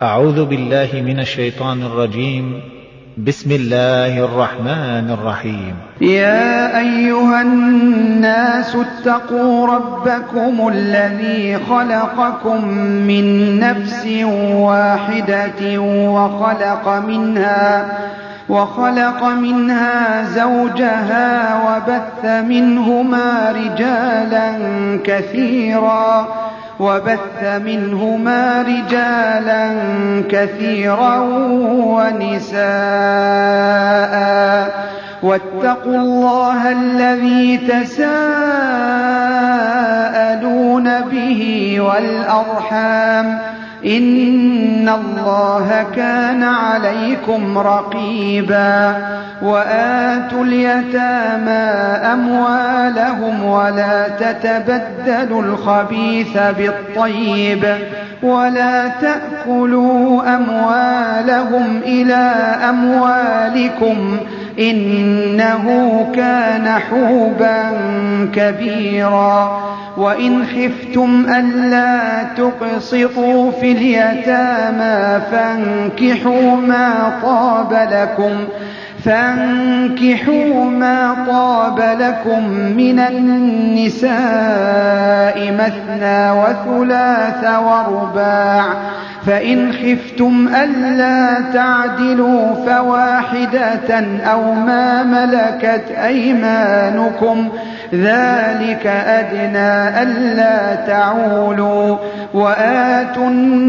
أعوذ بالله من الشيطان الرجيم. بسم الله الرحمن الرحيم. يا أيها الناس اتقوا ربكم الذي خلقكم من نفس واحدة وخلق منها زوجها وبث منهما رجالا كثيرا ونساء واتقوا الله الذي تساءلون به والأرحام إن الله كان عليكم رقيبا وآتوا اليتامى أموالهم ولا تتبدلوا الخبيث بالطيب ولا تأكلوا أموالهم إلى أموالكم إنه كان حوبا كبيرا وإن خفتم ألا تقسطوا في اليتامى فانكحوا ما طاب لكم من النساء مثنى وثلاث ورباع فإن خفتم ألا تعدلوا فواحدة أو ما ملكت أيمانكم ذلك أدنى ألا تعولوا وآتوا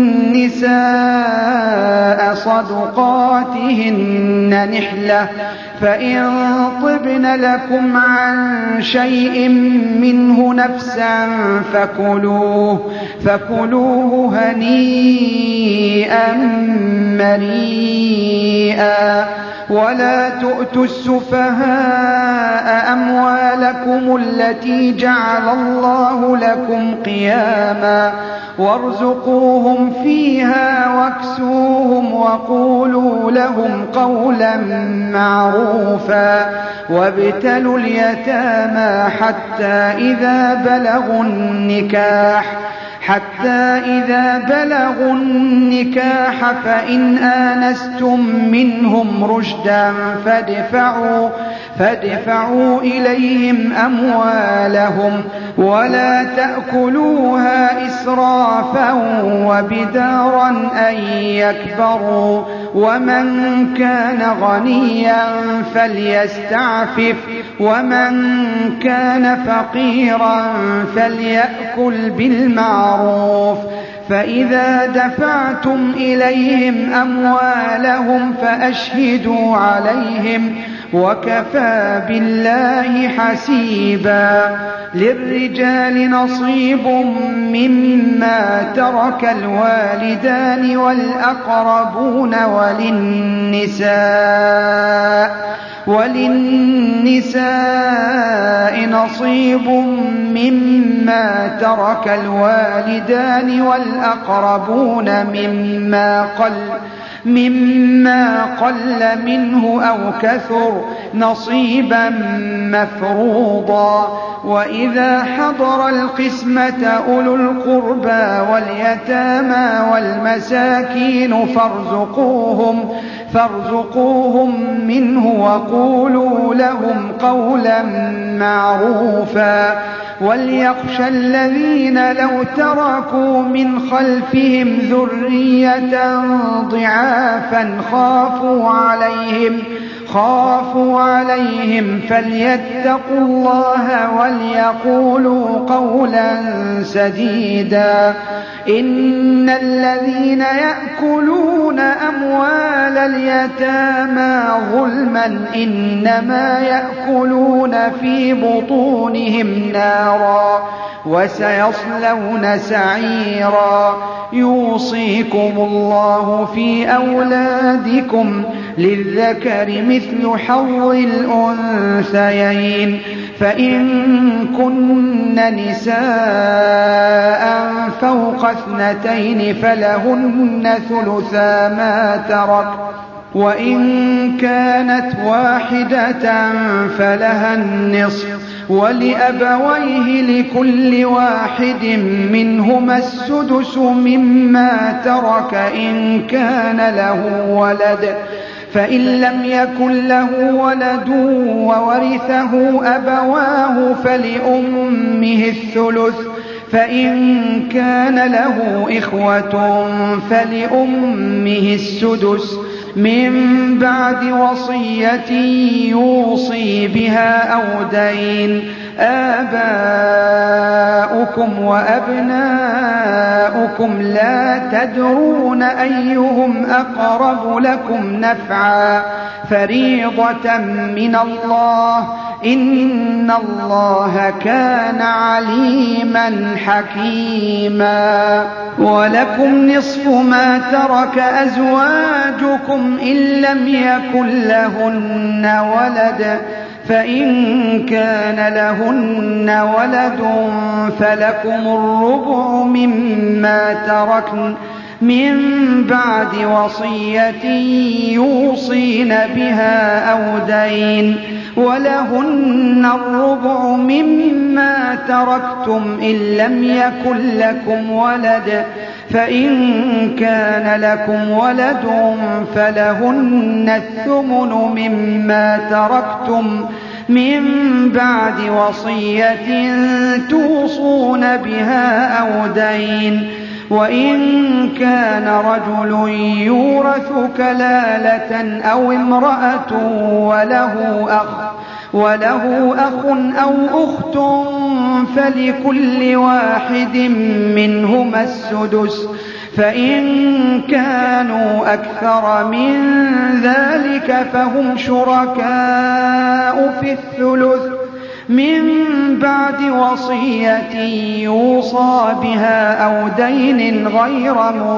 النساء صدقاتهن نحلة فإن طبن لكم عن شيء منه نفسا فكلوه هنيئا مريئا ولا تؤتوا السفهاء أموالكم التي جعل الله لكم قياما وارزقوهم فيها واكسوهم وقولوا لهم قولا معروفا وابتلوا اليتامى حتى إذا بلغوا النكاح فإن آنستم منهم رشدا فادفعوا إليهم أموالهم ولا تأكلوها إسرافا وبدارا أن يكبروا ومن كان غنيا فليستعفف ومن كان فقيرا فليأكل بالمعروف فإذا دفعتم إليهم أموالهم فأشهدوا عليهم وكفى بالله حسيبا للرجال نصيب مما ترك الوالدان والأقربون وللنساء نصيب مما ترك الوالدان والأقربون مما قل منه أو كثر نصيبا مفروضا وإذا حضر القسمة أولو القربى واليتامى والمساكين فارزقوهم منه وقولوا لهم قولا معروفا وليخشى الذين لو تركوا من خلفهم ذرية ضعافا خافوا عليهم فليتقوا الله وليقولوا قولا سديدا إن الذين يأكلون أموال اليتامى ظلما إنما يأكلون في بطونهم نارا وسيصلون سعيرا يوصيكم الله في أولادكم للذكر مثل حظ الأنثيين فإن كن نساء فوق 2 فلهن ثلثا ما ترك وإن كانت واحدة فلها النصف ولأبويه لكل واحد منهما السدس مما ترك إن كان له ولد، فإن لم يكن له ولد وورثه أبواه فلأمه الثلث، فإن كان له إخوة فلأمه السدس من بعد وصية يوصي بها أو دين. آباؤكم وأبناؤكم لا تدرون أيهم أقرب لكم نفعا فريضة من الله إن الله كان عليما حكيما. ولكم نصف ما ترك أزواجكم إن لم يكن لهن ولد، فإن كان لهن ولد فلكم الربع مما تركن من بعد وصية يوصين بها أو دين، ولهن الربع مما تركتم إن لم يكن لكم ولد، فإن كان لكم ولد فلهن الثمن مما تركتم من بعد وصية توصون بها أو دين. وإن كان رجل يورث كلالة أو امرأة وله أخ أو أخت فلكل واحد منهما السدس، فإن كانوا أكثر من ذلك فهم شركاء في الثلث من بعد وصية يوصى بها أو دين غير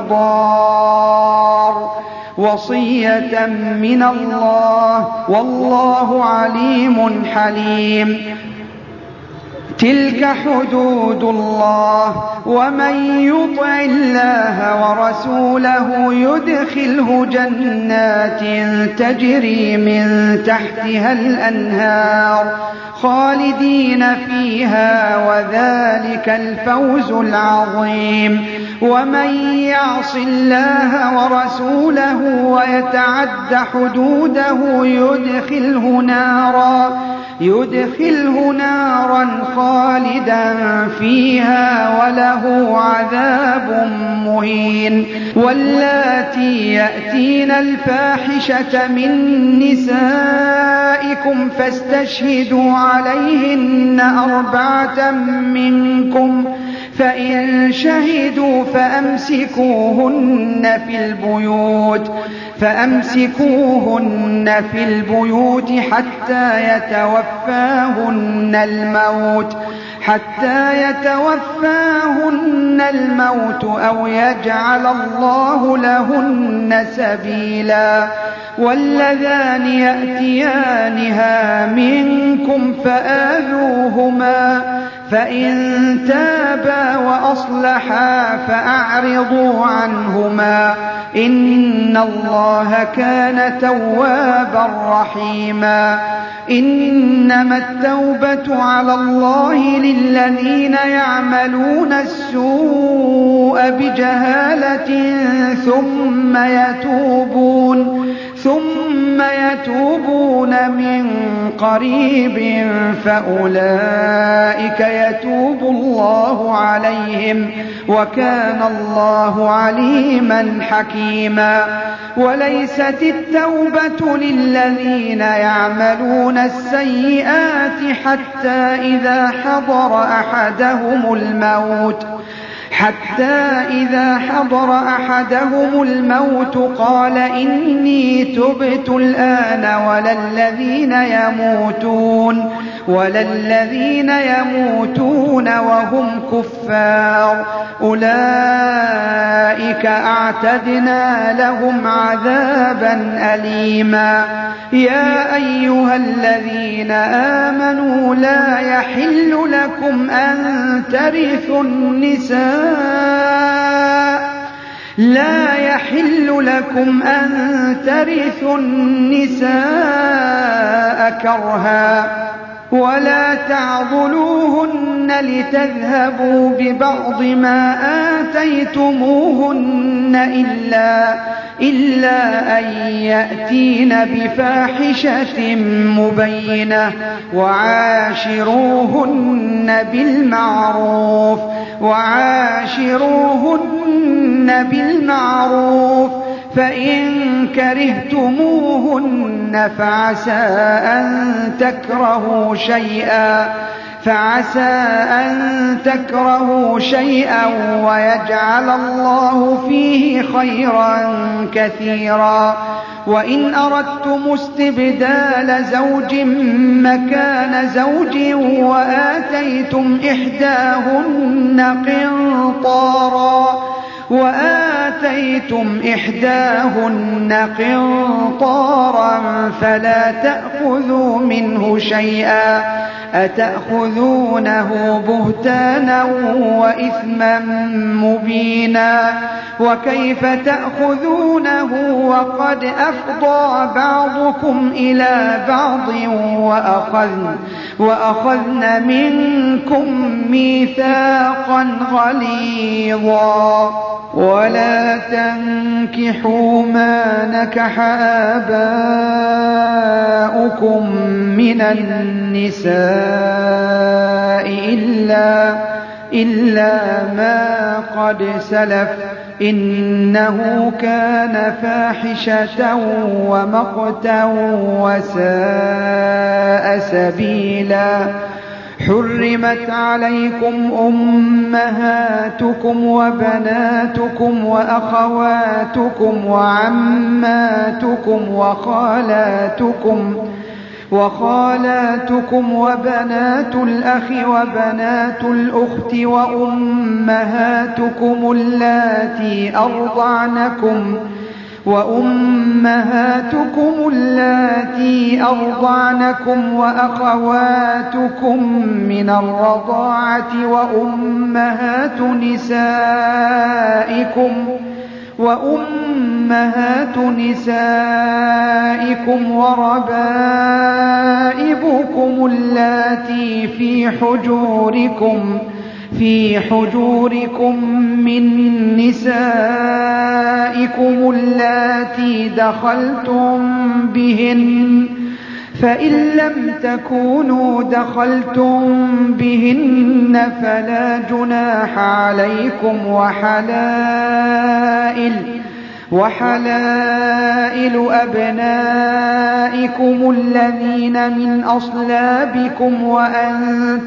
مضار، وصية من الله والله عليم حليم. تلك حدود الله ومن يطع الله ورسوله يدخله جنات تجري من تحتها الأنهار خالدين فيها وذلك الفوز العظيم. ومن يعص الله ورسوله ويتعد حدوده يدخله نارا خالدا فيها وله عذاب مهين. واللاتي يأتين الفاحشة من نسائكم فاستشهدوا عليهن 4 منكم، فإن شهدوا فأمسكوهن في البيوت حتى يتوفاهن الموت أو يجعل الله لهن سبيلا. واللذان يأتيانها منكم فآذوهما، فإن تابا وأصلحا فأعرضوا عنهما إن الله كان توابا رحيما. إنما التوبة على الله للذين يعملون السوء بجهالة ثم يتوبون من قريب فأولئك يتوب الله عليهم وكان الله عليما حكيما. وليست التوبة للذين يعملون السيئات حتى إذا حضر أحدهم الموت قال إني تبت الآن ولا الذين يموتون وهم كفار أولئك أعتدنا لهم عذابا أليما. يا أيها الذين آمنوا لا يحل لكم أن ترثوا النساء كرها ولا تعضلوهن لتذهبوا ببعض ما آتيتموهن إلا أن يأتين بفاحشة مبينة وعاشروهن بالمعروف فإن كرهتموهن فعسى أن تكرهوا شيئا ويجعل الله فيه خيرا كثيرا. وإن أردتم استبدال زوج مكان زوج وآتيتم إحداهن قنطارا فلا تأخذوا منه شيئا أتأخذونه بهتانا وإثما مبينا. وكيف تأخذونه وقد أفضى بعضكم إلى بعض وأخذن منكم ميثاقا غليظا. ولا تنكحوا ما نكح آباؤكم من النساء إلا ما قد سلف إنه كان فاحشة ومقتا وساء سبيلا. حرمت عليكم أمهاتكم وبناتكم وأخواتكم وعماتكم وخالاتكم وبنات الأخ وبنات الأخت وأمهاتكم اللاتي أرضعنكم وأخواتكم من الرضاعة وأمهات نسائكم وربائبكم اللاتي في حجوركم من نسائكم اللاتي دخلتم بهن فإن لم تكونوا دخلتم بهن فلا جناح عليكم وحلائل أبنائكم الذين من أصلابكم وأن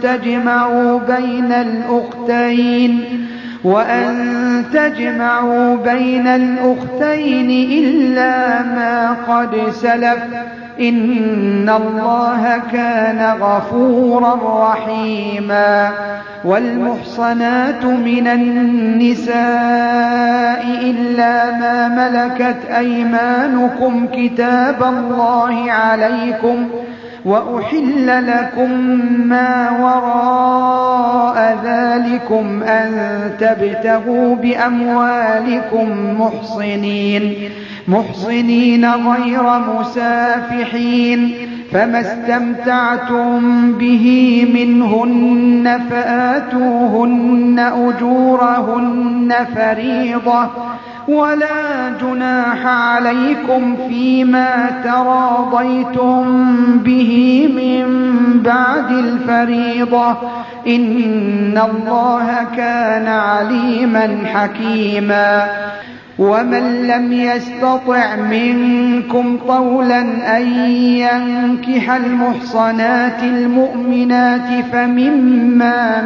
تجمعوا بين الأختين إلا ما قد سلف إن الله كان غفورا رحيما. والمحصنات من النساء إلا ما ملكت أيمانكم كتاب الله عليكم وأحل لكم ما وراء ذلكم أن تبتغوا بأموالكم محصنين غير مسافحين فما استمتعتم به منهن فآتوهن أجورهن فريضة ولا جناح عليكم فيما تراضيتم به من بعد الفريضة إن الله كان عليما حكيما. ومن لم يستطع منكم طولا أن ينكح المحصنات المؤمنات فمما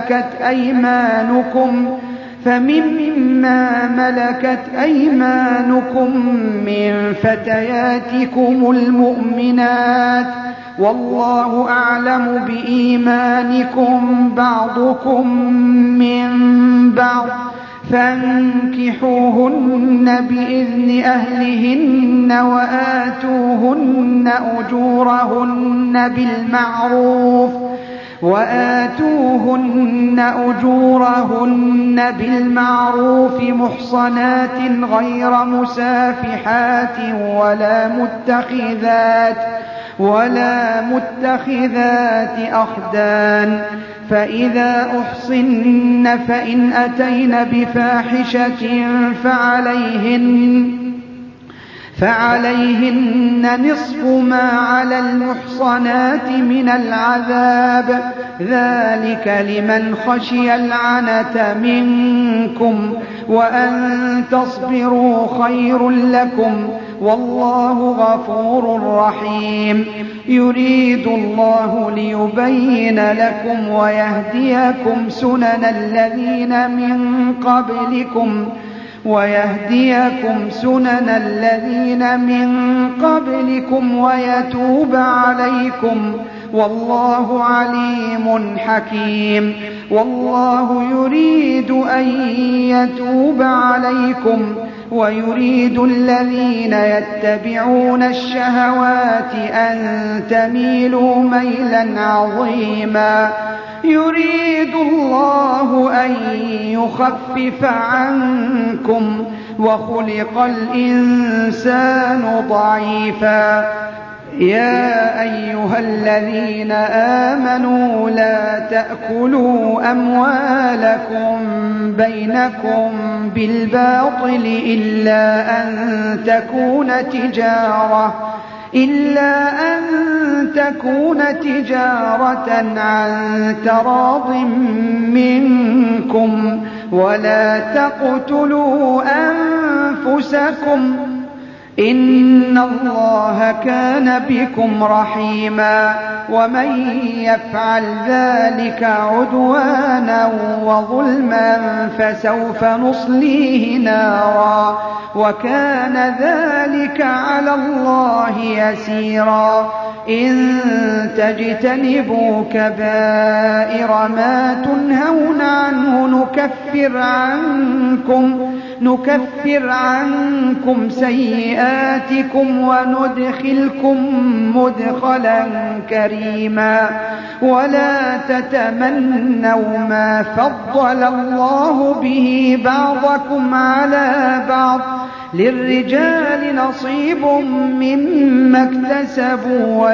ملكت أيمانكم من فتياتكم المؤمنات والله أعلم بإيمانكم بعضكم من بعض فانكحوهن بإذن أهلهن وآتوهن أجورهن بالمعروف محصنات ولا متخذات أخدان، فإذا أحصن فإن أتين بفاحشة فعليهن نصف ما على المحصنات من العذاب، ذلك لمن خشي العنة منكم، وأن تصبروا خير لكم، والله غفور رحيم. يريد الله ليبين لكم ويهديكم سنن الذين من قبلكم ويتوب عليكم، والله عليم حكيم. والله يريد أن يتوب عليكم ويريد الذين يتبعون الشهوات أن تميلوا ميلا عظيما. يريد الله أن يخفف عنكم، وخلق الإنسان ضعيفا. يا أيها الذين آمنوا لا تأكلوا أموالكم بينكم بالباطل إلا أن تكون تجارة عن تراض منكم، ولا تقتلوا أنفسكم، إن الله كان بكم رحيما. ومن يفعل ذلك عدوانا وظلما فسوف نصليه نارا، وكان ذلك على الله يسيرا. إن تجتنبوا كبائر ما تنهون عنه نكفر عنكم سيئاتكم وندخلكم مدخلا كريما. ولا تتمنوا ما فضل الله به بعضكم على بعض، للرجال نصيب مما اكتسبوا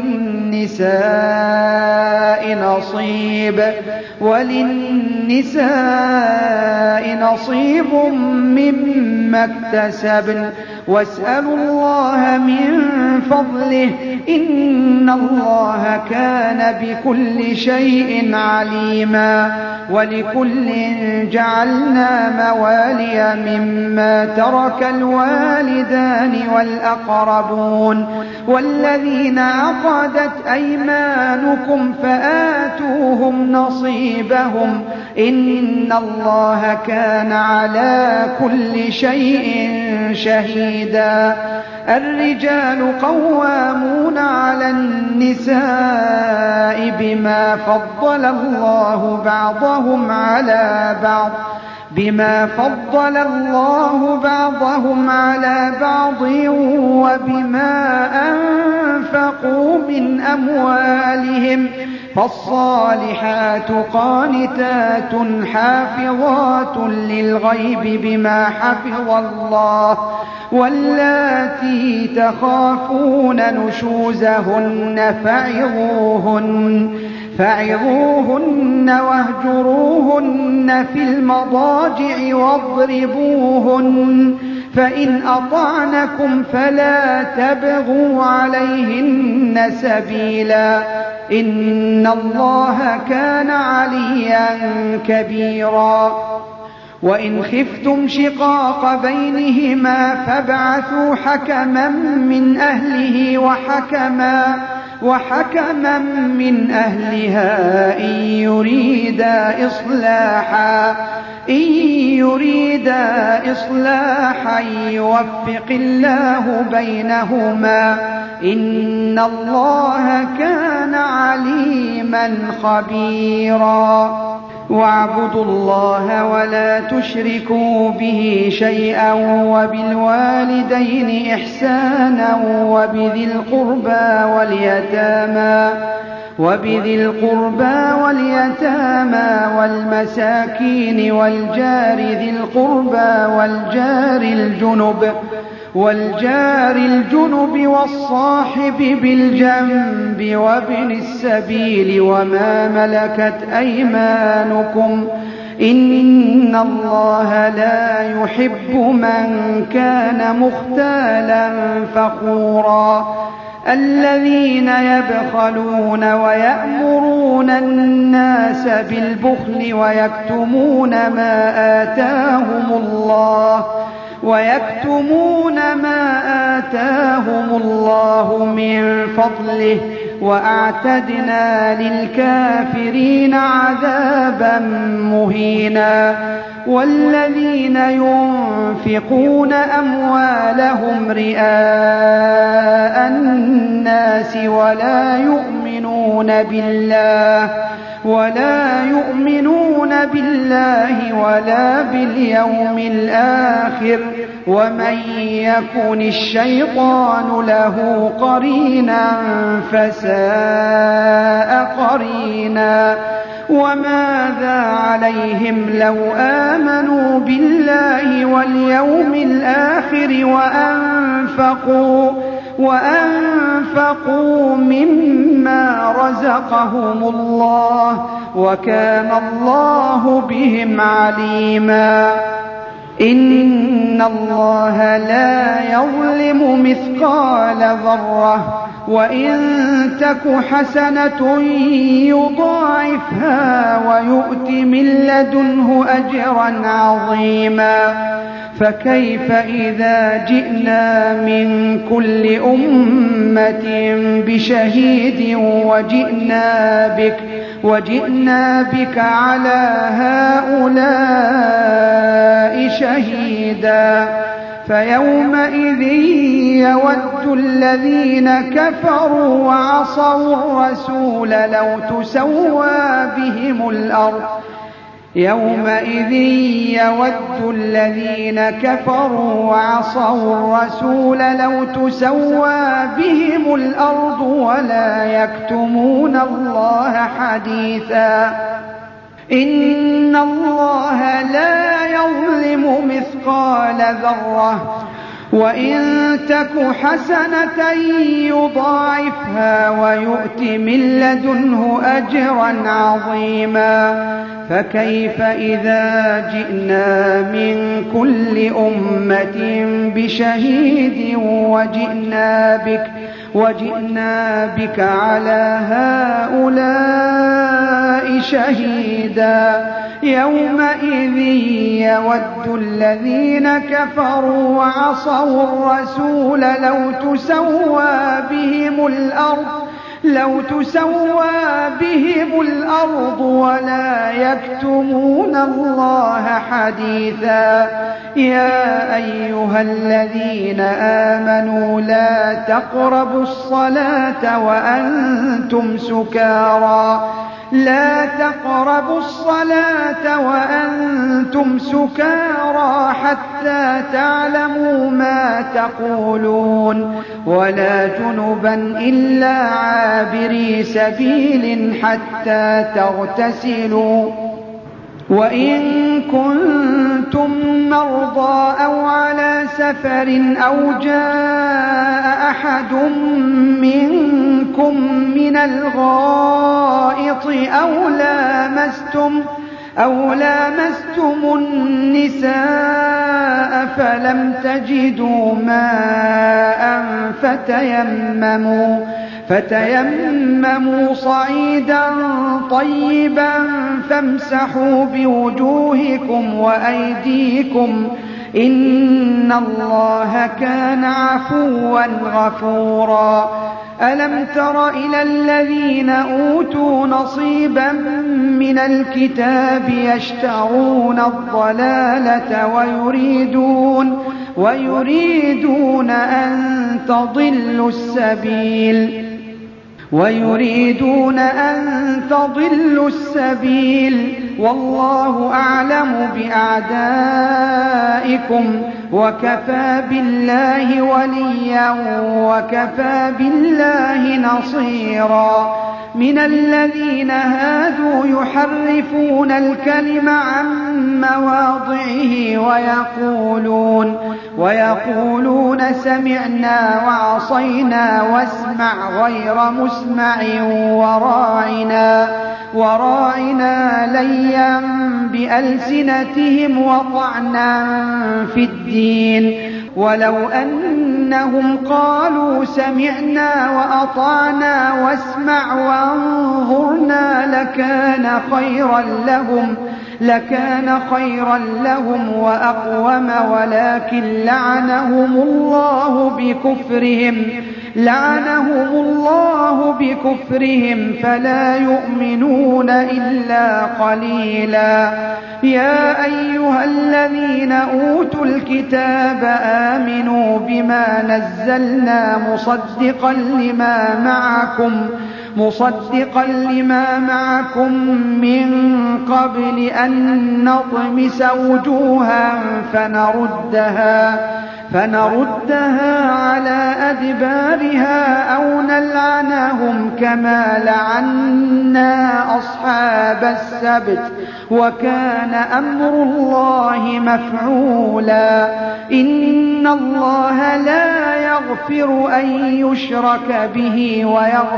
وللنساء نصيب مما اكتسبن، واسألوا الله من فضله، إن الله كان بكل شيء عليما. ولكل جعلنا موالي مما ترك الوالدان والأقربون والذين عقدت أيمانكم فآتوهم نصيبهم، إن الله كان على كل شيء شهيدا. الرجال قوامون على النساء بما فضل الله بعضهم على بعض وبما أنفقوا من أموالهم، فالصالحات قانتات حافظات للغيب بما حفظ الله، واللاتي تخافون نشوزهن فعظوهن واهجروهن في المضاجع واضربوهن، فإن أطعنكم فلا تبغوا عليهن سبيلا، إن الله كان عليا كبيرا. وإن خفتم شقاق بينهما فابعثوا حكما من أهله وحكما من أهلها إن يريدا إصلاحا يوفق الله بينهما، إن الله كان عليما خبيرا. واعبدوا الله ولا تشركوا به شيئا، وبالوالدين إحسانا، وبذي القربى واليتامى والمساكين والجار ذي القربى والجار الجنب والجار الجنب والصاحب بالجنب وابن السبيل وما ملكت أيمانكم إن الله لا يحب من كان مختالا فخورا الذين يبخلون ويأمرون الناس بالبخل ويكتمون ما آتاهم الله من فضله وأعتدنا للكافرين عذابا مهينا والذين ينفقون أموالهم رئاء الناس ولا يؤمنون بالله ولا باليوم الآخر ومن يكن الشيطان له قرينا فساء قرينا وماذا عليهم لو آمنوا بالله واليوم الآخر وأنفقوا مما رزقهم الله وكان الله بهم عليما إن الله لا يظلم مثقال ذرة وإن تك حسنة يضاعفها ويؤت من لدنه أجرا عظيما فكيف إذا جئنا من كل أمة بشهيد وجئنا بك على هؤلاء شهيدا فيومئذ يود الذين كفروا وعصوا الرسول لو تسوى بهم الأرض يومئذ يود الذين كفروا وعصوا الرسول لو تسوى بهم الأرض ولا يكتمون الله حديثا إن الله لا يظلم مثقال ذرة وإن تك حسنة يضاعفها ويؤت من لدنه أجرا عظيما فكيف إذا جئنا من كل أمة بشهيد وجئنا بك على هؤلاء شهيدا يومئذ يود الذين كفروا وعصوا الرسول لو تسوى بهم الأرض ولا يكتمون الله حديثا يا أيها الذين آمنوا لا تقربوا الصلاة وأنتم سكارى حتى تعلموا ما تقولون ولا جنبا إلا عابري سبيل حتى تغتسلوا وإن كنتم مرضى أو على سفر أو جاء أحد منكم من الغائط أو لامستم النساء فلم تجدوا ماء فتيمموا صعيدا طيبا فامسحوا بوجوهكم وأيديكم إن الله كان عفوا غفورا ألم تر إلى الذين أوتوا نصيبا من الكتاب يشترون الضلالة ويريدون أن تضلوا السبيل والله أعلم بأعدائكم وكفى بالله وليا وكفى بالله نصيرا من الذين هادوا يحرفون الكلم عن مواضعه ويقولون سمعنا وعصينا واسمع غير مسمع وراعنا ليا بألسنتهم وطعنا في الدين ولو أنهم قالوا سمعنا وأطعنا واسمع وانظرنا لكان خيرا لهم وأقوم ولكن لعنهم الله بكفرهم فلا يؤمنون إلا قليلا. يا أيها الذين أوتوا الكتاب آمنوا بما نزلنا مصدقا لما معكم من قبل أن نطمس وجوها فنردها على أدبارها أو نلعنهم كما لعنا أصحاب السبت وكان أمر الله مفعولا. إن الله لا يغفر أن يشرك به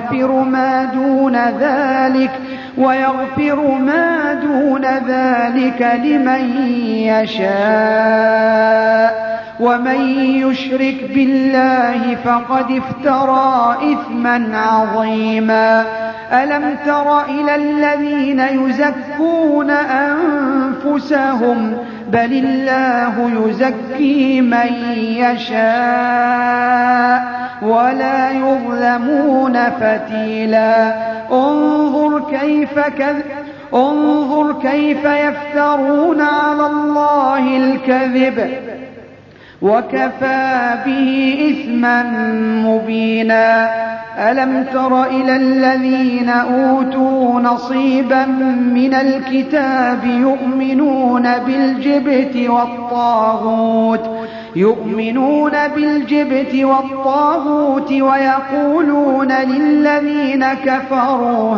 ويغفر ما دون ذلك لمن يشاء ومن يشرك بالله فقد افترى إثما عظيما. ألم تر إلى الذين يزكون أنفسهم بل الله يزكي من يشاء ولا يظلمون فتيلا. انظر كيف يفترون على الله الكذب وكفى به إثما مبينا. ألم تر إلى الذين أوتوا نصيبا من الكتاب يؤمنون بالجبت والطاغوت ويقولون للذين كفروا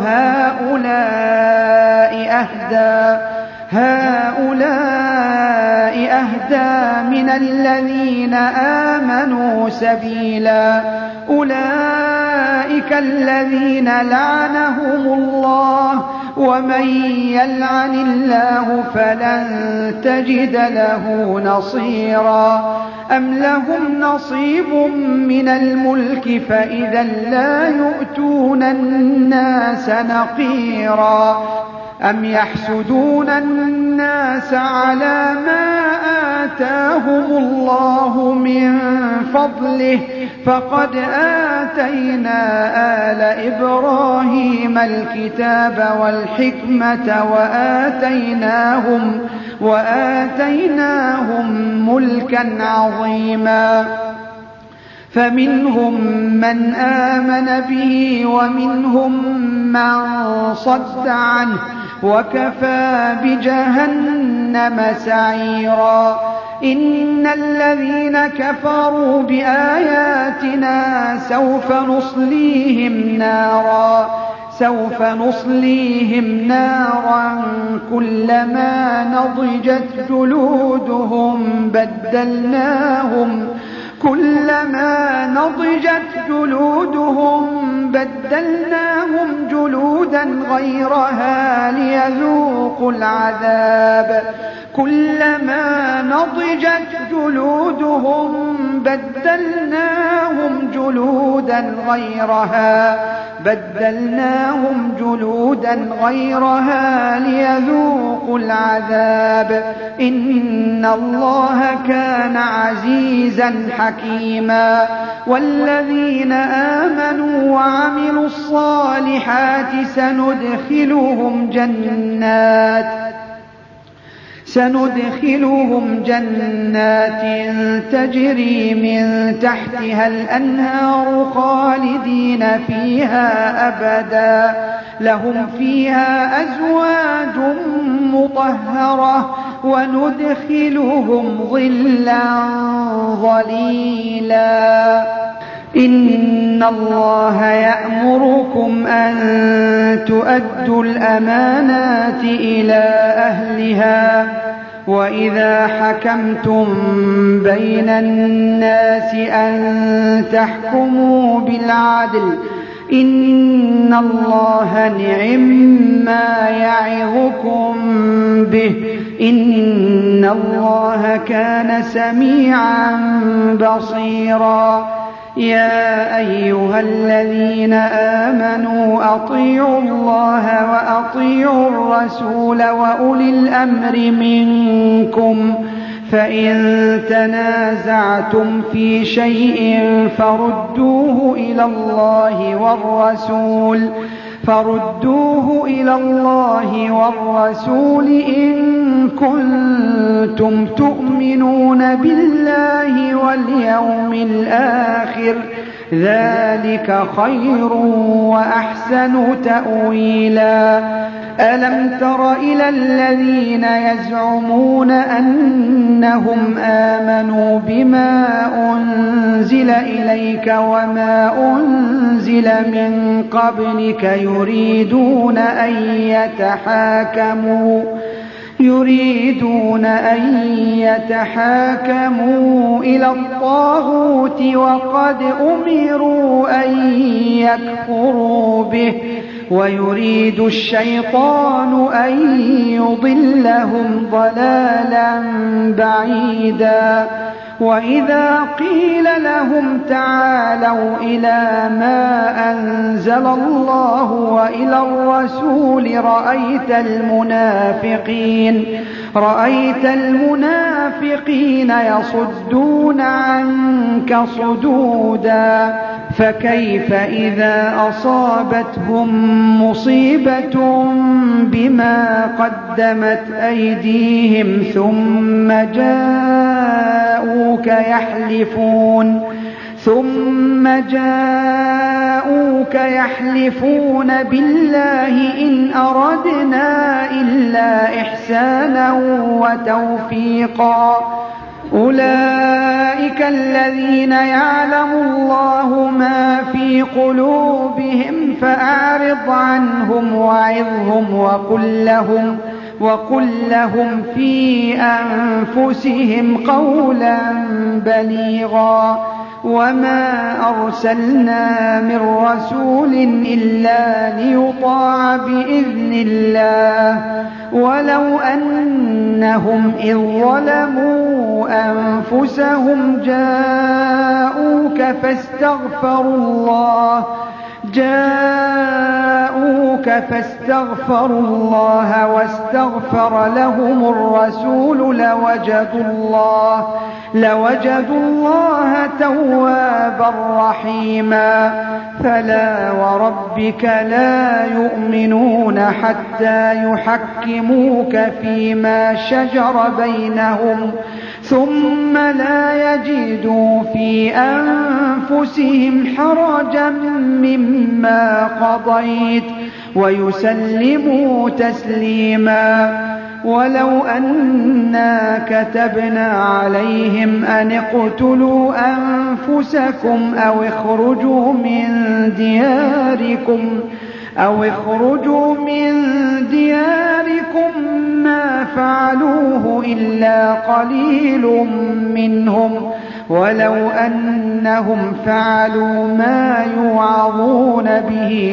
هؤلاء أهدى من الذين آمنوا سبيلا. أولئك الذين لعنهم الله ومن يلعن الله فلن تجد له نصيرا. أم لهم نصيب من الملك فإذا لا يؤتون الناس نقيرا. أم يحسدون الناس على ما آتاهم الله من فضله فقد آتينا آل إبراهيم الكتاب والحكمة وآتيناهم ملكا عظيما. فمنهم من آمن به ومنهم من صد عنه وكفى بجهنم سعيرا. إن الذين كفروا بآياتنا سوف نصليهم نارا كلما نضجت جلودهم بدلناهم جلودا غيرها ليذوقوا العذاب. كلما نضجت جلودهم بدلناهم جلودا غيرها ليذوقوا العذاب. إن الله كان عزيزا حكيما. والذين آمنوا وعملوا الصالحات سندخلهم جنات تجري من تحتها الأنهار خالدين فيها أبدا لهم فيها أزواج مطهرة وندخلهم ظلا ظليلا. إن الله يأمركم أن تؤدوا الأمانات إلى أهلها وإذا حكمتم بين الناس أن تحكموا بالعدل إن الله نعما يعظكم به إن الله كان سميعا بصيرا. يا أيها الذين آمنوا أطيعوا الله وأطيعوا الرسول وأولي الأمر منكم فإن تنازعتم في شيء فردوه إلى الله والرسول إن كنتم تؤمنون بالله واليوم الآخر ذلك خير وأحسن تأويلا. ألم تر إلى الذين يزعمون أنهم آمنوا بما أنزل إليك وما أنزل من قبلك يريدون أن يتحاكموا إلى الطاغوت وقد أمروا أن يكفروا به ويريد الشيطان أن يضلهم ضلالا بعيدا. وإذا قيل لهم تعالوا إلى ما أنزل الله وإلى الرسول رأيت المنافقين يصدون عنك صدودا. فكيف إذا أصابتهم مصيبة بما قدمت أيديهم ثم جاءوك يحلفون بالله إن أردنا إلا إحسانا وتوفيقا. أولئك الذين يعلم الله ما في قلوبهم فأعرض عنهم وعظهم وقل لهم في أنفسهم قولا بليغا. وما أرسلنا من رسول إلا ليطاع بإذن الله ولو أنهم إذ ظلموا أنفسهم جاءوك فاستغفروا الله واستغفر لهم الرسول لوجدوا الله توابا رحيما. فلا وربك لا يؤمنون حتى يحكموك فيما شجر بينهم ثم لا يجدوا في أنفسهم حرجا مما قضيت ويسلموا تسليما. ولو أنا كتبنا عليهم أن اقتلوا أنفسكم أو اخرجوا من دياركم ما فعلوه إلا قليل منهم ولو أنهم فعلوا ما يوعظون به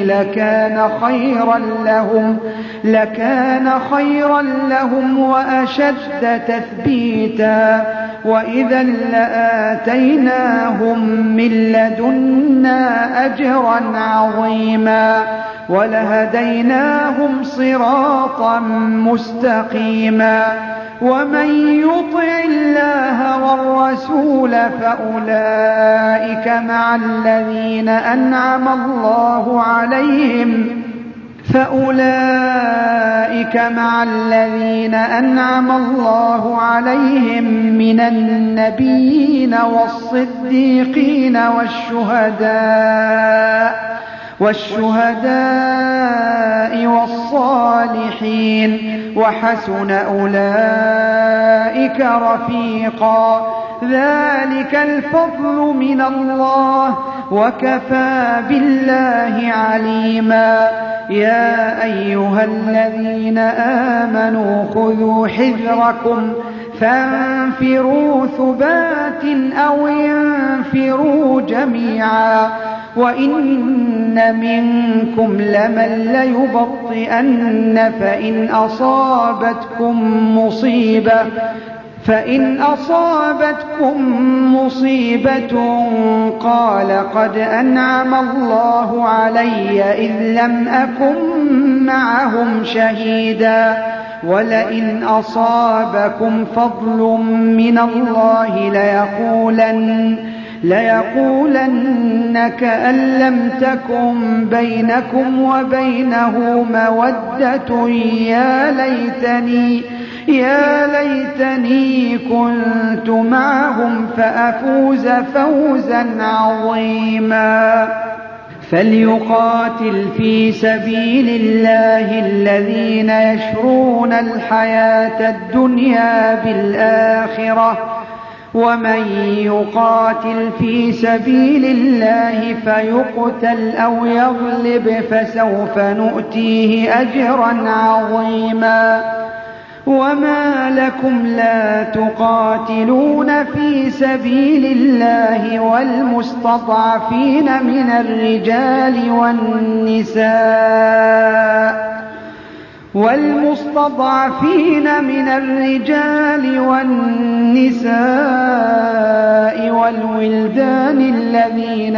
لكان خيرا لهم وأشد تثبيتا. وإذا لآتيناهم من لدنا أجرا عظيما ولهديناهم صراطا مستقيما. ومن يطع الله والرسول فأولئك مع الذين أنعم الله عليهم من النبيين والصديقين والشهداء والصالحين وحسن أولئك رفيقا. ذلك الفضل من الله وكفى بالله عليما. يا أيها الذين آمنوا خذوا حذركم فانفروا ثبات أو انفروا جميعا وإن منكم لمن ليبطئن فإن أصابتكم مصيبة قال قد أنعم الله علي إذ لم أكن معهم شهيدا ولئن أصابكم فضل من الله ليقولن كأن لم تكن بينكم وبينه مودة يا ليتني كنت معهم فأفوز فوزا عظيما فليقاتل في سبيل الله الذين يشرون الحياة الدنيا بالآخرة ومن يقاتل في سبيل الله فيقتل أو يغلب فسوف نؤتيه أجرا عظيما وما لكم لا تقاتلون في سبيل الله والمستضعفين من الرجال والنساء والولدان الذين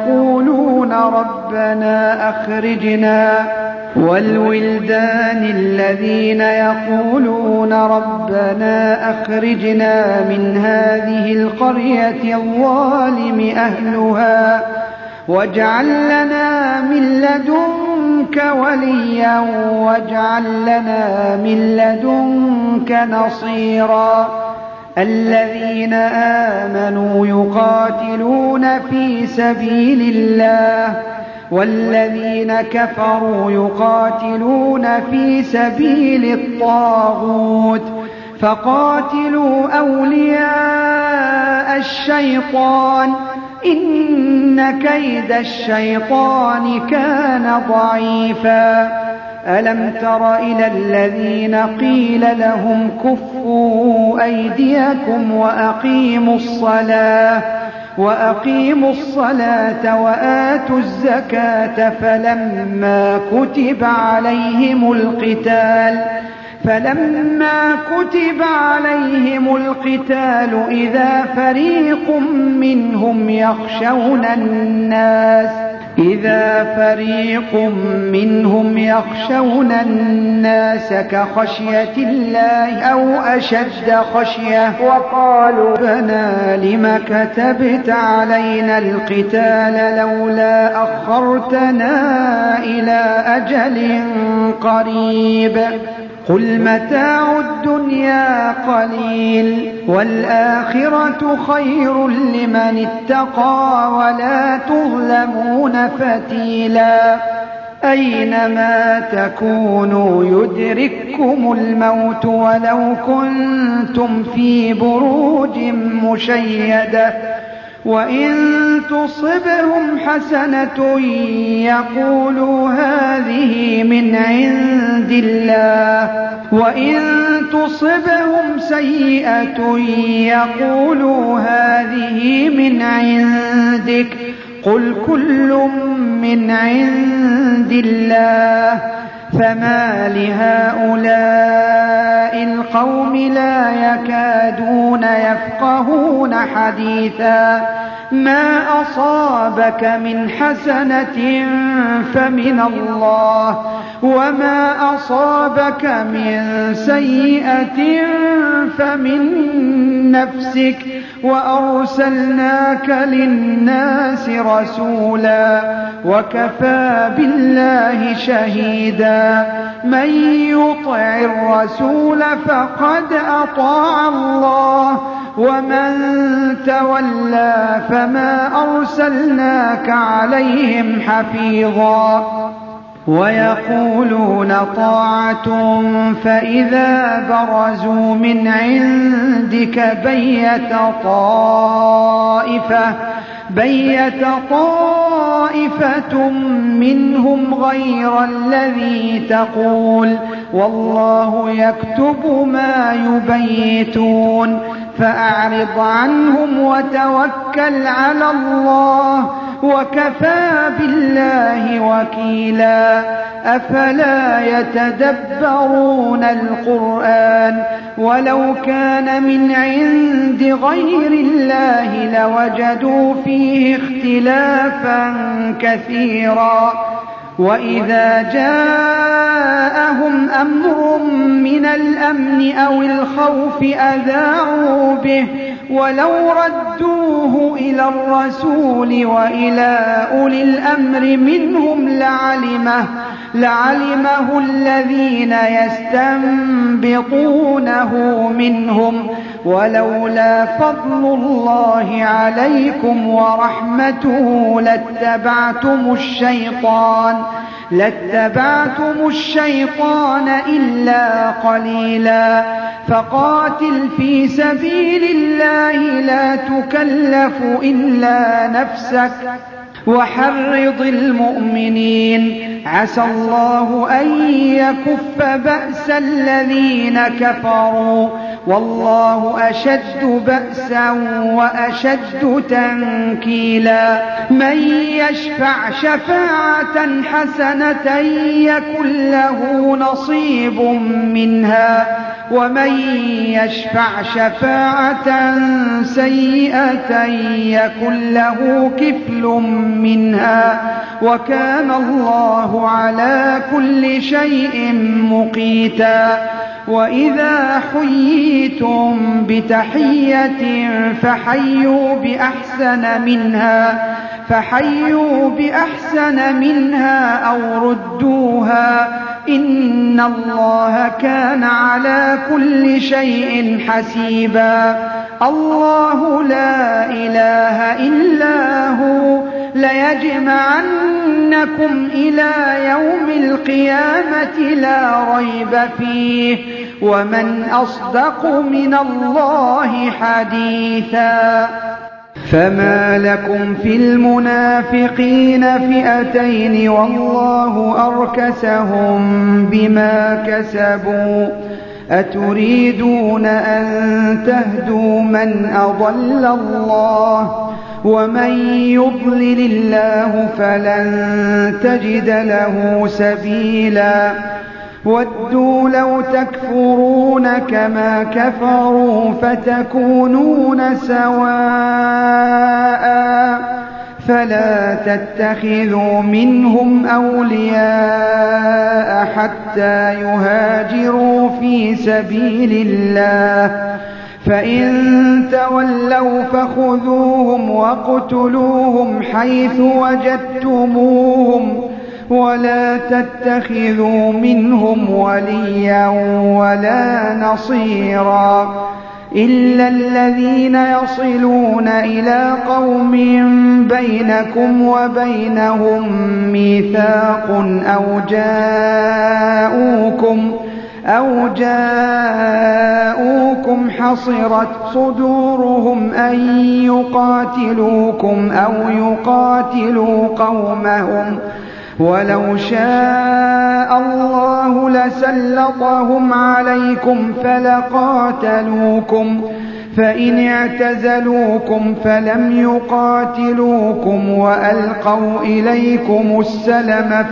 يقولون ربنا أخرجنا من هذه القرية الظالم أهلها واجعل لنا من لدنك وليا واجعل لنا من لدنك نصيرا الذين آمنوا يقاتلون في سبيل الله والذين كفروا يقاتلون في سبيل الطاغوت فقاتلوا أولياء الشيطان إن كيد الشيطان كان ضعيفا ألم تر إلى الذين قيل لهم كفوا أيديكم وأقيموا الصلاة وآتوا الزكاة فلما كتب عليهم القتال إذا فريق منهم يخشون الناس كخشية الله أو أشد خشية وقالوا ربنا لم كتبت علينا القتال لولا أخرتنا إلى أجل قريب قل متاع الدنيا قليل والآخرة خير لمن اتقى ولا تظلمون فتيلا أينما تكونوا يدرككم الموت ولو كنتم في بروج مشيدة وإن تصبهم حسنة يقولوا هذه من عند الله وإن تصبهم سيئة يقولوا هذه من عندك قل كل من عند الله فما لهؤلاء القوم لا يكادون يفقهون حديثا ما أصابك من حسنة فمن الله وما أصابك من سيئة فمن نفسك وأرسلناك للناس رسولا وكفى بالله شهيدا من يطع الرسول فقد أطاع الله ومن تولى فما أرسلناك عليهم حفيظا ويقولون طاعة فإذا برزوا من عندك بيت طائفة منهم غير الذي تقول والله يكتب ما يبيتون فأعرض عنهم وتوكل على الله وكفى بالله وكيلا أفلا يتدبرون القرآن ولو كان من عند غير الله لوجدوا فيه اختلافا كثيرا وإذا جاءهم أمر من الأمن أو الخوف أذاعوا به ولو ردوه إلى الرسول وإلى أولي الأمر منهم لعلمه الذين يستنبطونه منهم ولولا فضل الله عليكم ورحمته لاتبعتم الشيطان إلا قليلا فقاتل في سبيل الله لا تكلف إلا نفسك وحرض المؤمنين عسى الله أن يكف بأس الذين كفروا والله أشد بأسا وأشد تنكيلا من يشفع شفاعة حسنة يكن له نصيب منها ومن يشفع شفاعة سيئة يكن له كفل منها وكان الله على كل شيء مقيتا وإذا حييتم بتحية فحيوا بأحسن منها أو ردوها إن الله كان على كل شيء حسيبا الله لا إله إلا هو ليجمعنكم إلى يوم القيامة لا ريب فيه ومن أصدق من الله حديثا فما لكم في المنافقين فئتين والله أركسهم بما كسبوا أتريدون أن تهدوا من أضل الله ومن يضلل الله فلن تجد له سبيلا ودوا لو تكفرون كما كفروا فتكونون سواء فلا تتخذوا منهم أولياء حتى يهاجروا في سبيل الله فإن تولوا فخذوهم واقتلوهم حيث وجدتموهم ولا تتخذوا منهم وليا ولا نصيرا إلا الذين يصلون إلى قوم بينكم وبينهم ميثاق أو جاءوكم حصرت صدورهم أن يقاتلوكم أو يقاتلوا قومهم ولو شاء الله لسلطهم عليكم فلقاتلوكم فإن اعتزلوكم فلم يقاتلوكم وألقوا إليكم السلم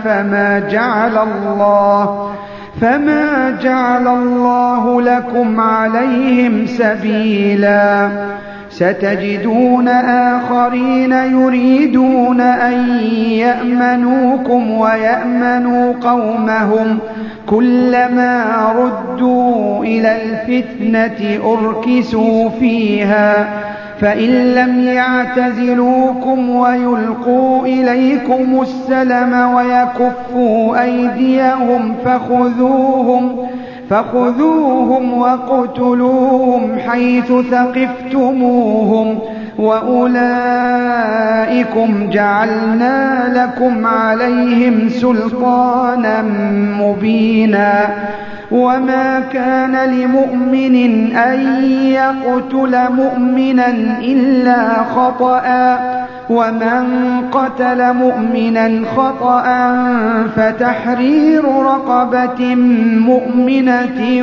فما جعل الله لكم عليهم سبيلا ستجدون آخرين يريدون أن يأمنوكم ويأمنوا قومهم كلما ردوا إلى الفتنة أركسوا فيها فإن لم يعتزلوكم ويلقوا إليكم السلم ويكفوا أيديهم فخذوهم واقتلوهم حيث ثقفتموهم وأولئكم جعلنا لكم عليهم سلطانا مبينا وما كان لمؤمن أن يقتل مؤمنا إلا خطأ ومن قتل مؤمنا خطأ فتحرير رقبة مؤمنة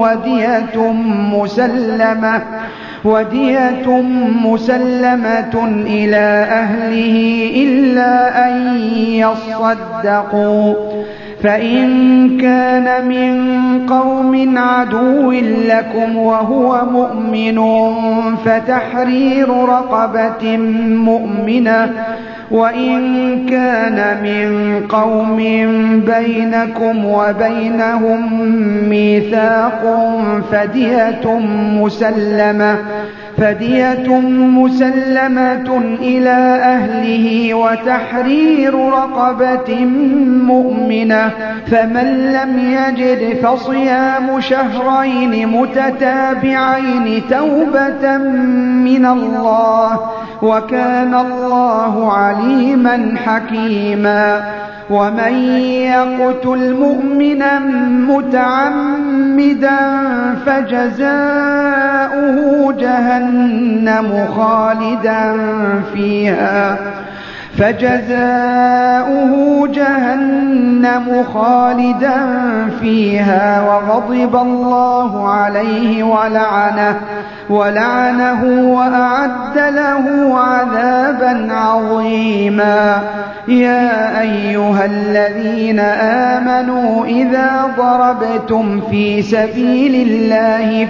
ودية مسلمة إلى أهله إلا أن يصدقوا، فإن كان من قوم عدو لكم وهو مؤمن فتحرير رقبة مؤمنة، وإن كان من قوم بينكم وبينهم ميثاق فدية مسلمة إلى أهله وتحرير رقبة مؤمنة، فمن لم يجد فصيام شهرين متتابعين توبة من الله، وكان الله عليما حكيما. ومن يقتل مؤمنا متعمدا فجزاؤه جهنم خالدا فيها وغضب الله عليه ولعنه وأعد له عذابا عظيما. يا أيها الذين آمنوا إذا ضربتم في سبيل الله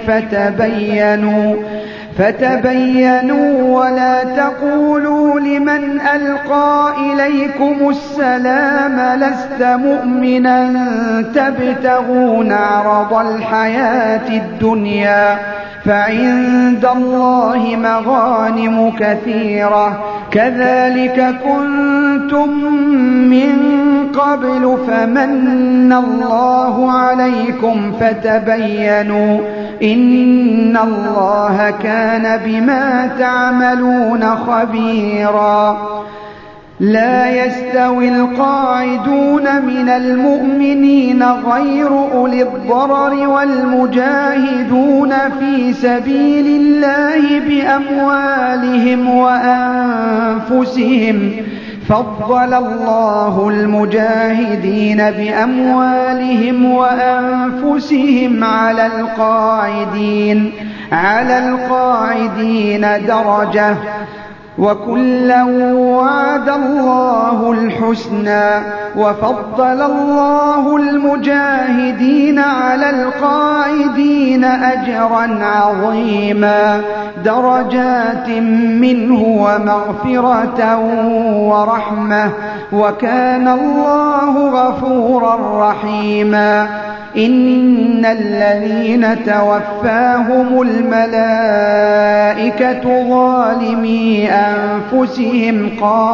فتبينوا ولا تقولوا لمن ألقى إليكم السلام لست مؤمنا تبتغون عرض الحياة الدنيا فعند الله مغانم كثيرة كذلك كنتم من قبل فمن الله عليكم فتبينوا إن الله كان بما تعملون خبيرا. لا يستوي القاعدون من المؤمنين غير أولي الضرر والمجاهدون في سبيل الله بأموالهم وأنفسهم، فضل الله المجاهدين بأموالهم وأنفسهم على القاعدين درجة، وكلا وعد الله الحسنى، وفضل الله المجاهدين على القاعدين أجرا عظيما، درجات منه ومغفرة ورحمة، وكان الله غفورا رحيما. إن الذين توفاهم الملائكة ظالمي أنفسهم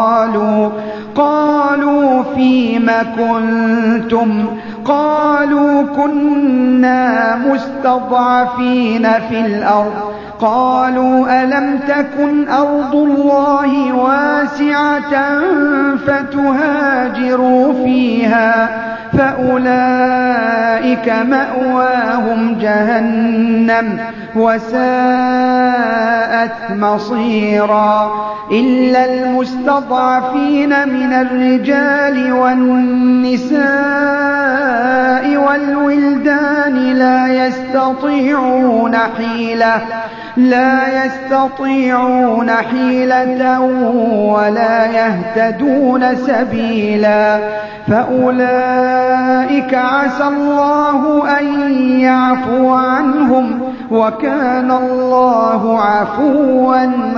قالوا فيم كنتم؟ قالوا كنا مستضعفين في الأرض. قالوا ألم تكن أرض الله واسعة فتهاجروا فيها فأولئك مأواهم جهنم وساءت مصيرا. إلا المستضعفين من الرجال والنساء والولدان لا يستطيعون حيلة ولا يهتدون سبيلا، فأولئك عسى الله أن يعفو عنهم، وكان الله عفوا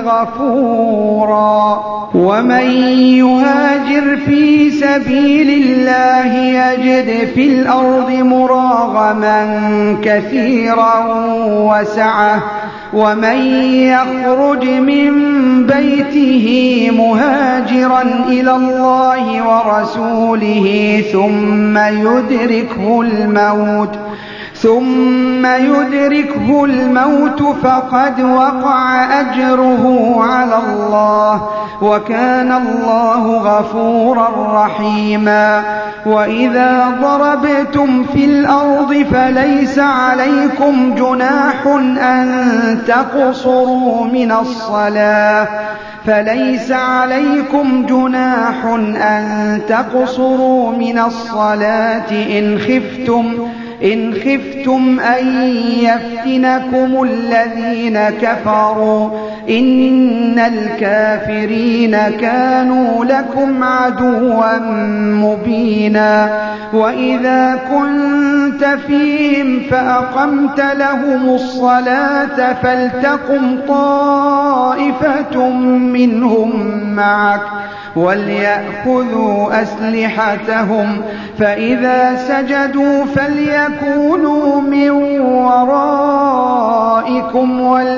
غفورا. ومن يهاجر في سبيل الله يجد في الأرض مراغما كثيرا وسعة، ومن يخرج من بيته مهاجرا إلى الله ورسوله ثم يدركه الموت فقد وقع أجره على الله، وكان الله غفورا رحيما. وإذا ضربتم في الأرض فليس عليكم جناح أن تقصروا من الصلاة، فليس عليكم جناح أن تقصروا من الصلاة إن خفتم أن يفتنكم الذين كفروا إن الكافرين كانوا لكم عدوا مبينا وإذا كنت فيهم فأقمت لهم الصلاة فلتقم طائفة منهم معك وليأخذوا أسلحتهم فإذا سجدوا فليكونوا من ورائكم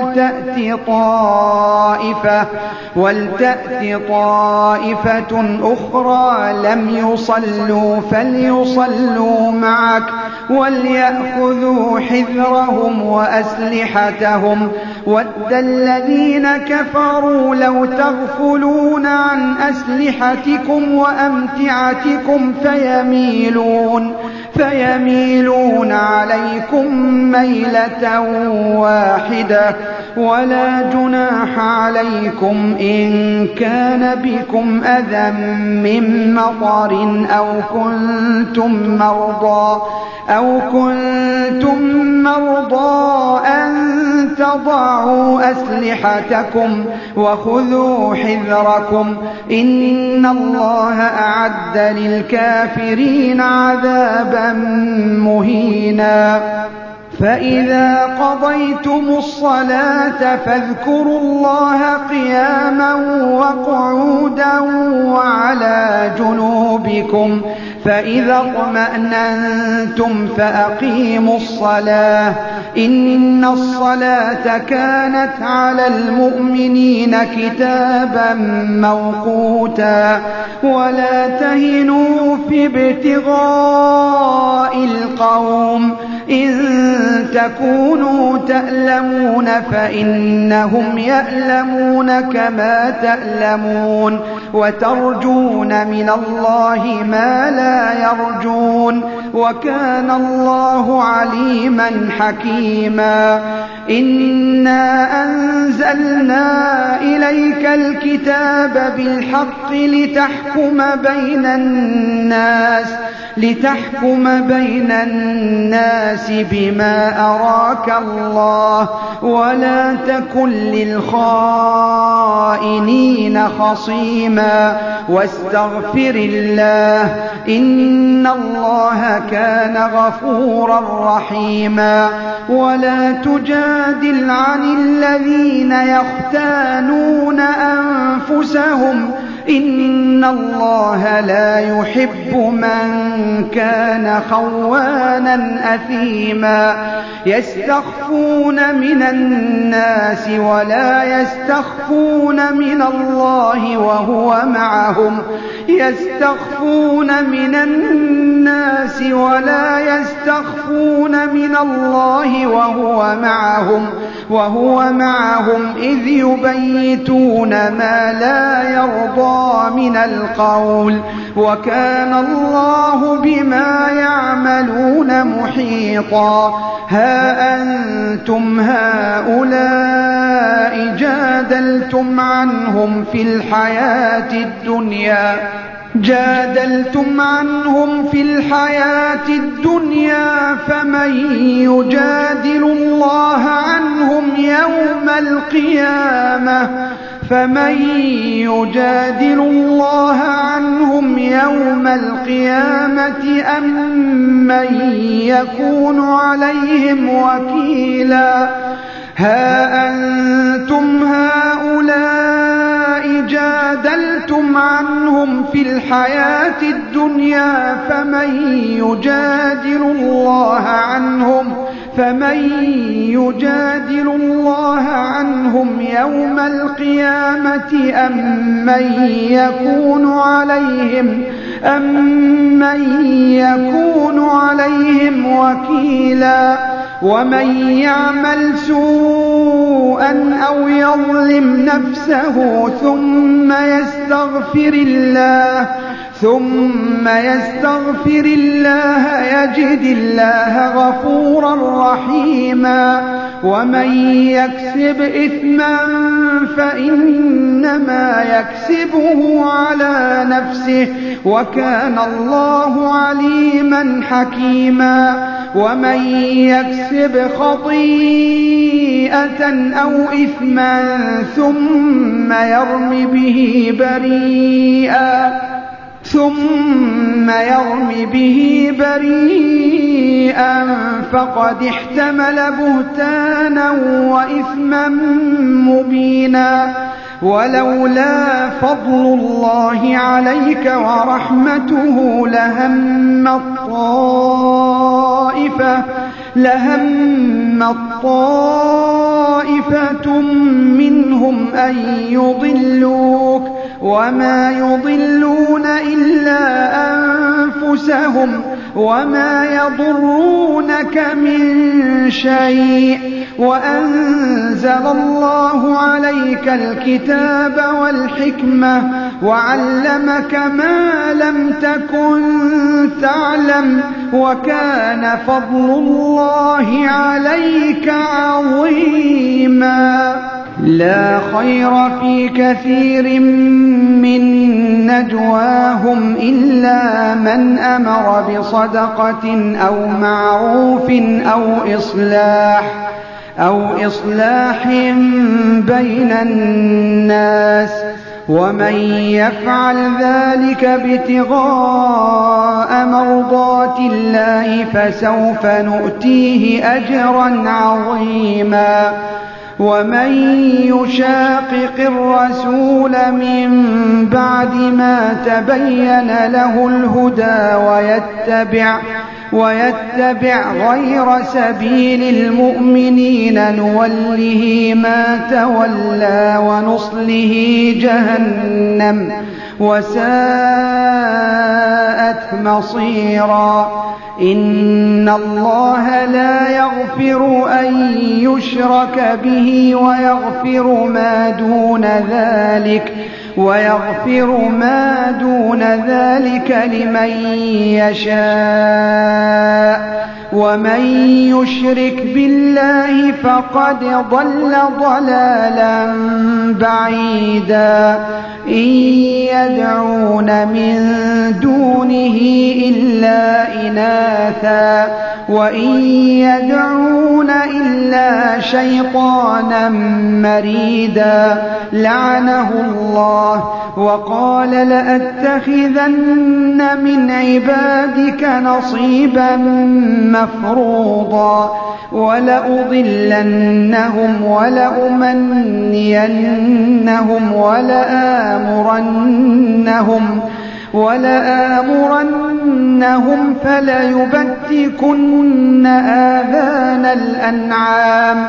ولتأت طائفة أخرى لم يصلوا فليصلوا معك وليأخذوا حذرهم وأسلحتهم ود الذين كفروا لو تغفلون عن أسلحتكم وأمتعتكم فيميلون عليكم ميلة واحدة ولا جناح عليكم إن كان بكم أذى من مطر أو كنتم مرضى أن تضعوا أسلحتكم وخذوا حذركم إن الله أعد للكافرين عذابا مهينا فإذا قضيتم الصلاة فاذكروا الله قياما وقعودا وعلى جنوبكم فإذا اطمأننتم فأقيموا الصلاة إن الصلاة كانت على المؤمنين كتابا موقوتا ولا تهنوا في ابتغاء القوم إن تكونوا تألمون فإنهم يألمون كما تألمون وترجون من الله ما لا يرجون وكان الله عليما حكيما إنا أنزلنا إليك الكتاب بالحق لتحكم بين الناس بما أراك الله ولا تكن للخائنين خصيما واستغفر الله إن الله كان غفورا رحيما ولا تجادل عن الذين يختانون أنفسهم إن الله لا يحب من كان خوانا أثيما يستخفون من الناس ولا يستخفون من الله وهو معهم إذ يبيتون ما لا يرضى من القول وكان الله بما يعملون محيطا ها أنتم هؤلاء جادلتم عنهم في الحياة الدنيا فمن يجادل الله عنهم يوم القيامة أم من يكون عليهم وكيلا ها أنتم هؤلاء جادلتم عنهم في الحياة الدنيا فمن يجادل الله عنهم يوم القيامة أم من يكون عليهم وكيلا ومن يعمل سوءا أو يظلم نفسه ثم يستغفر الله يجد الله غفورا رحيما ومن يكسب إثما فإنما يكسبه على نفسه وكان الله عليما حكيما ومن يكسب خطيئة أو إثما ثم يرم به بريئا فقد احتمل بهتانا وإثما مبينا ولولا فضل الله عليك ورحمته لهم طائفة منهم أن يضلوك وما يضلون إلا أنفسهم وما يضرونك من شيء وأنزل الله عليك الكتاب والحكمة وعلمك ما لم تكن تعلم وكان فضل الله عليك عظيما لا خير في كثير من نجواهم إلا من أمر بصدقة أو معروف أو إصلاح بين الناس ومن يفعل ذلك ابتغاء مرضات الله فسوف نؤتيه أجرا عظيما ومن يشاقق الرسول من بعد ما تبين له الهدى ويتبع غير سبيل المؤمنين نوله ما تولى ونصله جهنم وساءت مصيرا إن الله لا يغفر أن يشرك به ويغفر ما دون ذلك لمن يشاء ومن يشرك بالله فقد ضل ضلالا بعيدا إن يدعون من دونه إلا إناثا وإن يدعون إلا شيطانا مريدا لعنه الله وقال لأتخذن من عبادك نصيبا مفروضا ولأضلنهم ولأمنينهم ولآمرنهم فليبتكن آذان الأنعام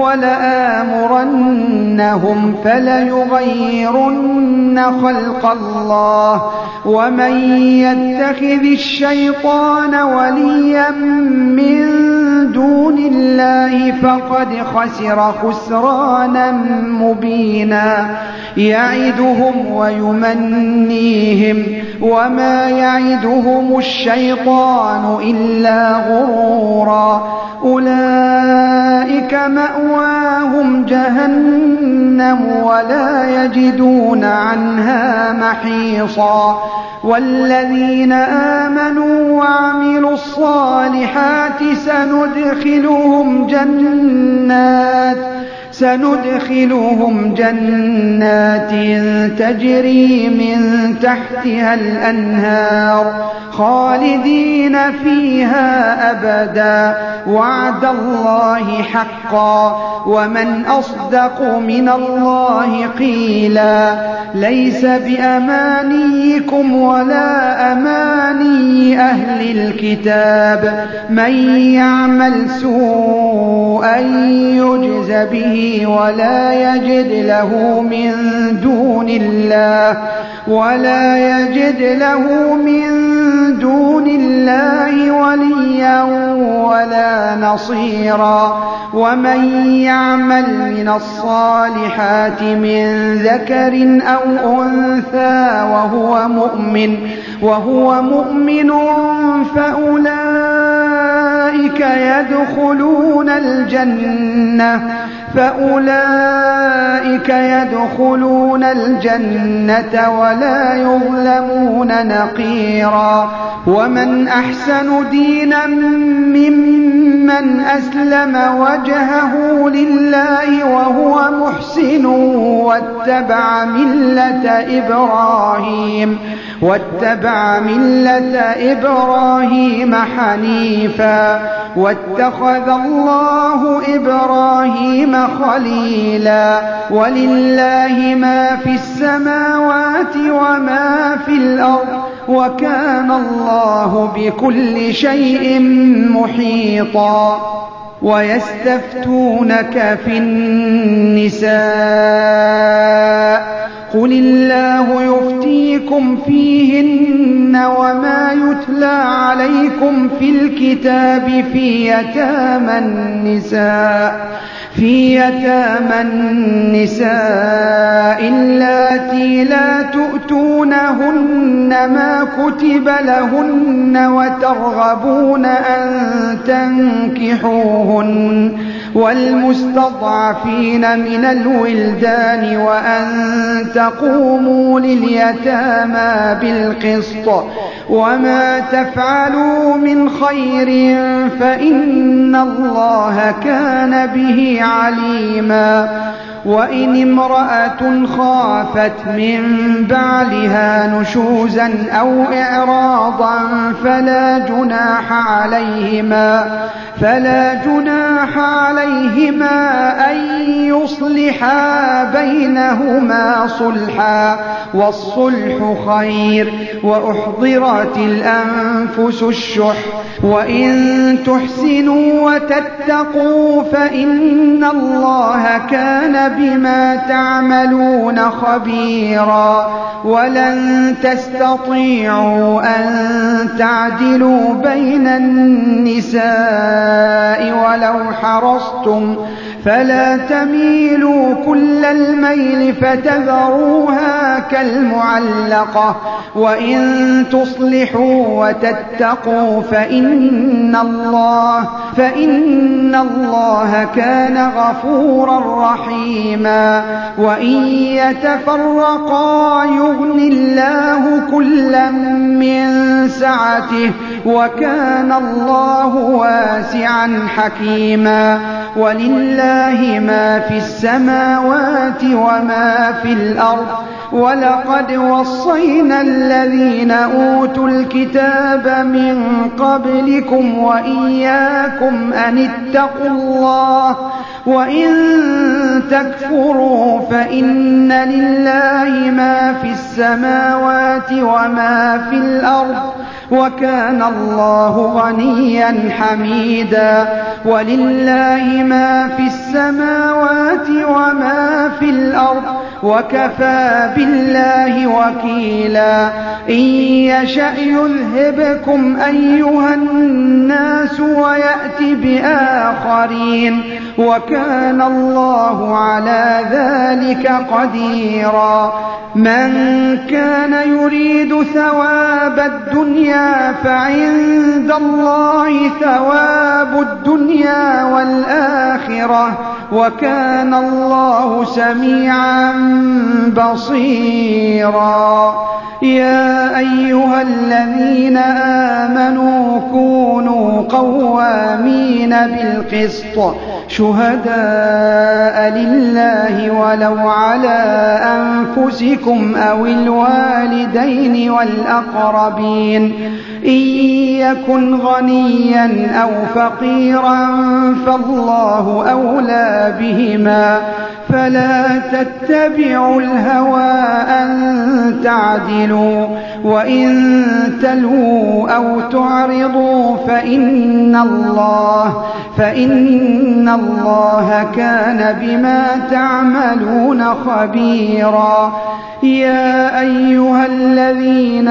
ولآمرنهم فليغيرن خلق الله ومن يتخذ الشيطان وليا من دون الله فقد خسر خسرانا مبينا يعدهم ويمنيهم وما يعدهم الشيطان إلا غرورا أولئك مأواهم جهنم ولا يجدون عنها محيصا والذين آمنوا وعملوا الصالحات سندخلهم جنات تجري من تحتها الأنهار خالدين فيها أبدا وعد الله حقا ومن أصدق من الله قيلا ليس بأمانيكم ولا أماني أهل الكتاب من يعمل سوءا يجز به ولا يجد له من دون الله وليا ولا نصيرا ومن يعمل من الصالحات من ذكر أو أنثى وهو مؤمن فأولئك فأولئك يدخلون الجنة ولا يظلمون نقيرا. ومن أحسن دينا ممن أسلم وجهه لله وهو محسن واتبع ملة إبراهيم حنيفا واتخذ الله إبراهيم خليلا. ولله ما في السماوات وما في الأرض وكان الله بكل شيء محيطا. ويستفتونك في النساء قل الله يفتيكم فيهن وما يتلى عليكم في الكتاب في يتامى النساء اللاتي لا تؤتونهن ما كتب لهن وترغبون أن تنكحوهن والمستضعفين من الولدان وأن تقوموا لليتامى بالقسط وما تفعلوا من خير فإن الله كان به عليما. وإن امرأة خافت من بعلها نشوزا أو إعراضا فلا جناح عليهما أن يصلحا بينهما صلحا والصلح خير. وأحضرت الأنفس الشح وإن تحسنوا وتتقوا فإن الله كان بما تعملون خبيرا. ولن تستطيعوا أن تعدلوا بين النساء ولو حرصتم فلا تميلوا كل الميل فتذروها كالمعلقة. وإن تصلحوا وتتقوا فإن الله كان غفورا رحيما. وإن يتفرقا يغن الله كلا من سعته وكان الله واسعا حكيما. ولله ما في السماوات وما في الأرض. ولقد وصينا الذين أوتوا الكتاب من قبلكم وإياكم أن اتقوا الله وإن تكفروا فإن لله ما في السماوات وما في الأرض وكان الله غنيا حميدا. ولله ما في السماوات وما في الأرض وكفى بالله وكيلا. إن يشأ يذهبكم أيها الناس ويأتي بآخرين وكان الله على ذلك قديرا. من كان يريد ثواب الدنيا فعند الله ثواب الدنيا والآخرة وكان الله سميعا بصيرا. يا أيها الذين آمنوا كونوا قوامين بالقسط شهداء لله ولو على أنفسكم أو الوالدين والأقربين إن يكن غنيا أو فقيرا فالله أولى بهما فلا تتبعوا الهوى أن تعدلوا وإن تلووا أو تعرضوا فإن الله كان بما تعملون خبيرا. يا أيها الذين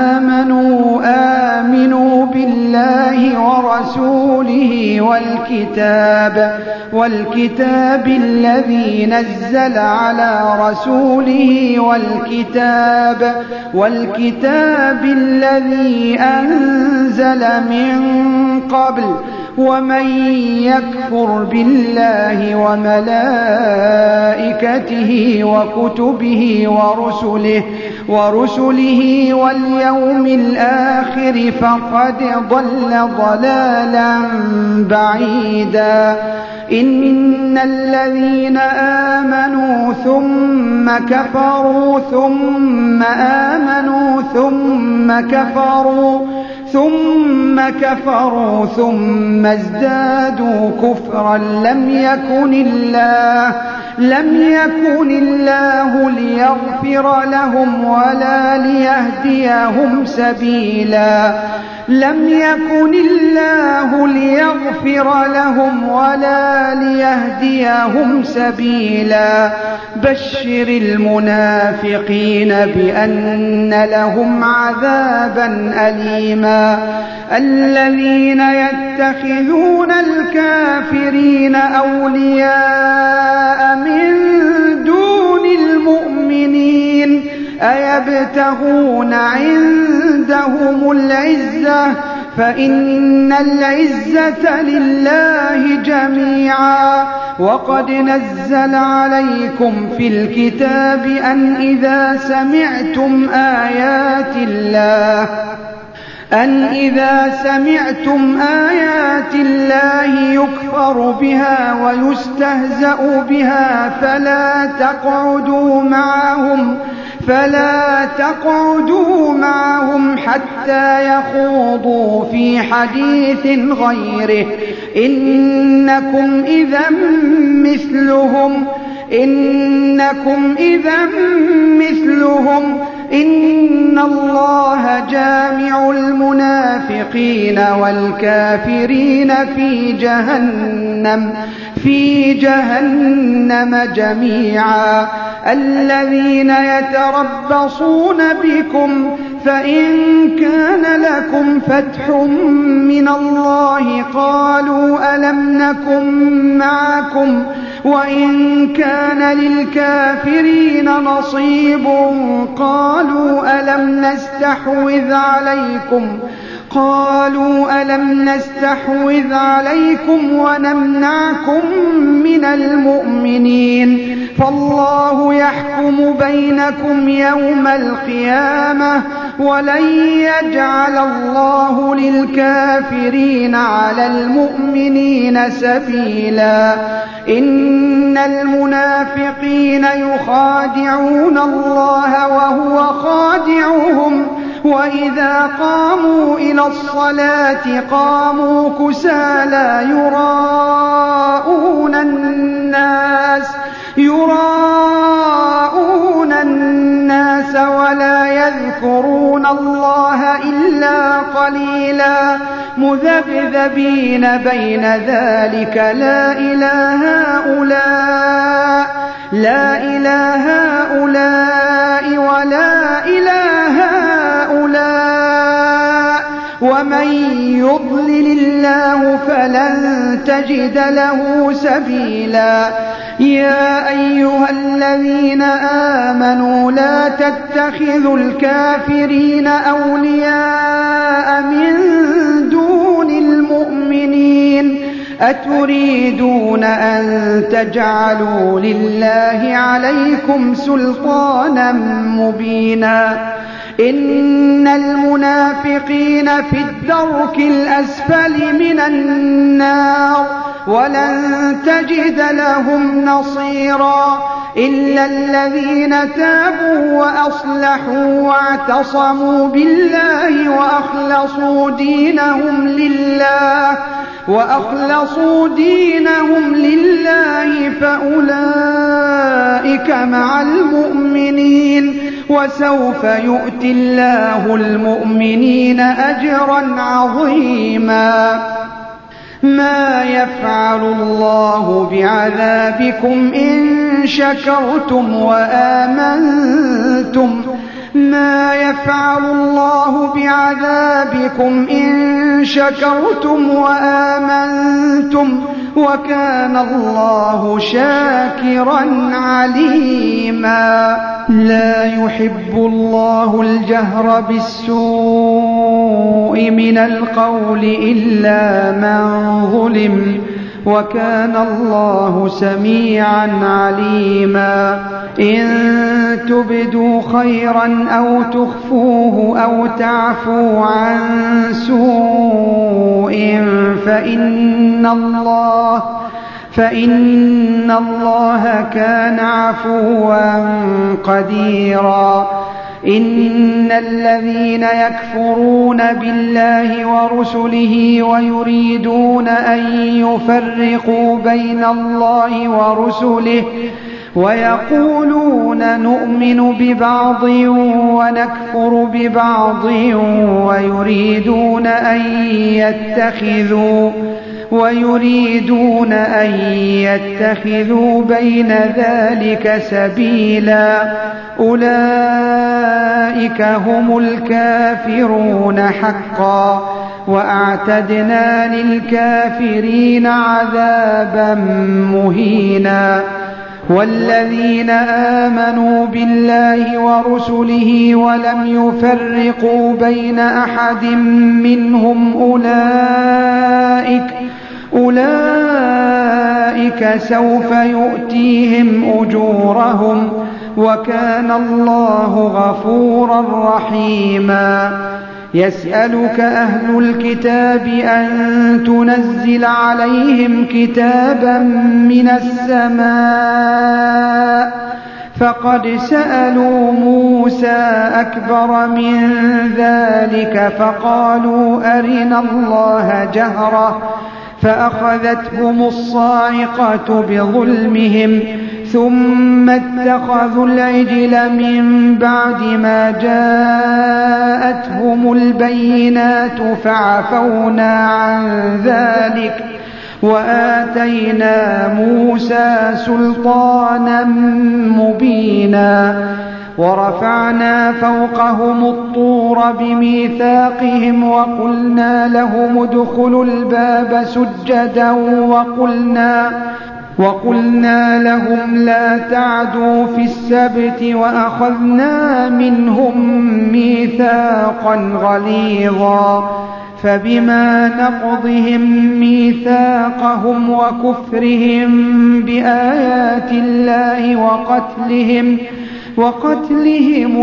آمنوا بالله ورسوله والكتاب الذي نزل على رسوله والكتاب الذي أنزل من قبل ومن يكفر بالله وملائكته وكتبه ورسله واليوم الآخر فقد ضل ضلالا بعيدا. إن الذين آمنوا ثم كفروا ثم آمنوا ثم كفروا ثم ازدادوا كفرا لم يكن الله ليغفر لهم ولا ليهديهم سبيلا. بشر المنافقين بأن لهم عذابا أليما. الذين يتخذون الكافرين أولياء من دون المؤمنين أيبتغون عندهم العزة فإن العزة لله جميعا. وقد نزل عليكم في الكتاب أن إذا سمعتم آيات الله يكفر بها ويستهزأ بها فلا تقعدوا معهم حتى يخوضوا في حديث غيره إنكم إذا مثلهم إن الله جامع المنافقين والكافرين في جهنم جميعا. الذين يتربصون بكم فإن كان لكم فتح من الله قالوا ألم نكن معكم وإن كان للكافرين نصيب قالوا ألم نستحوذ عليكم ونمنعكم من المؤمنين فالله يحكم بينكم يوم القيامة ولن يجعل الله للكافرين على المؤمنين سبيلا. إن المنافقين يخادعون الله وهو خادعهم وإذا قاموا إلى الصلاة قاموا كسالى يراءون الناس ولا يذكرون الله إلا قليلا مذبذبين بين ذلك لا إله هؤلاء ولا إله هؤلاء ومن يضلل الله فلن تجد له سبيلا. يا أيها الذين آمنوا لا تتخذوا الكافرين أولياء من دون المؤمنين أتريدون أن تجعلوا لله عليكم سلطانا مبينا. إن المنافقين في الدرك الأسفل من النار ولن تجد لهم نصيرا إلا الذين تابوا وأصلحوا واعتصموا بالله وأخلصوا دينهم لله فأولئك مع المؤمنين وسوف يؤتي الله المؤمنين أجرا عظيما. ما يفعل الله بعذابكم إن شكرتم وآمنتم ما يفعل الله بعذابكم إن شكرتم وآمنتم وكان الله شاكرا عليما. لا يحب الله الجهر بالسوء من القول إلا من ظلم، وكان الله سميعا عليما. إن تبدوا خيرا أو تخفوه أو تعفوا عن سوء فإن الله كان عفوا قديرا. إن الذين يكفرون بالله ورسله ويريدون أن يفرقوا بين الله ورسله ويقولون نؤمن ببعض ونكفر ببعض ويريدون أن يتخذوا بين ذلك سبيلا. أولئك هم الكافرون حقا، وأعتدنا للكافرين عذابا مهينا. والذين آمنوا بالله ورسله ولم يفرقوا بين أحد منهم أولئك سوف يؤتيهم أجورهم، وكان الله غفورا رحيما. يسألك أهل الكتاب أن تنزل عليهم كتابا من السماء، فقد سألوا موسى أكبر من ذلك فقالوا أرنا الله جهرة، فأخذتهم الصاعقة بظلمهم، ثم اتخذوا العجل من بعد ما جاءتهم البينات فعفونا عن ذلك، وآتينا موسى سلطانا مبينا. ورفعنا فوقهم الطور بميثاقهم وقلنا لهم ادخلوا الباب سجدا وقلنا لهم لا تعدوا في السبت، وأخذنا منهم ميثاقا غليظا. فبما نقضهم ميثاقهم وكفرهم بآيات الله وقتلهم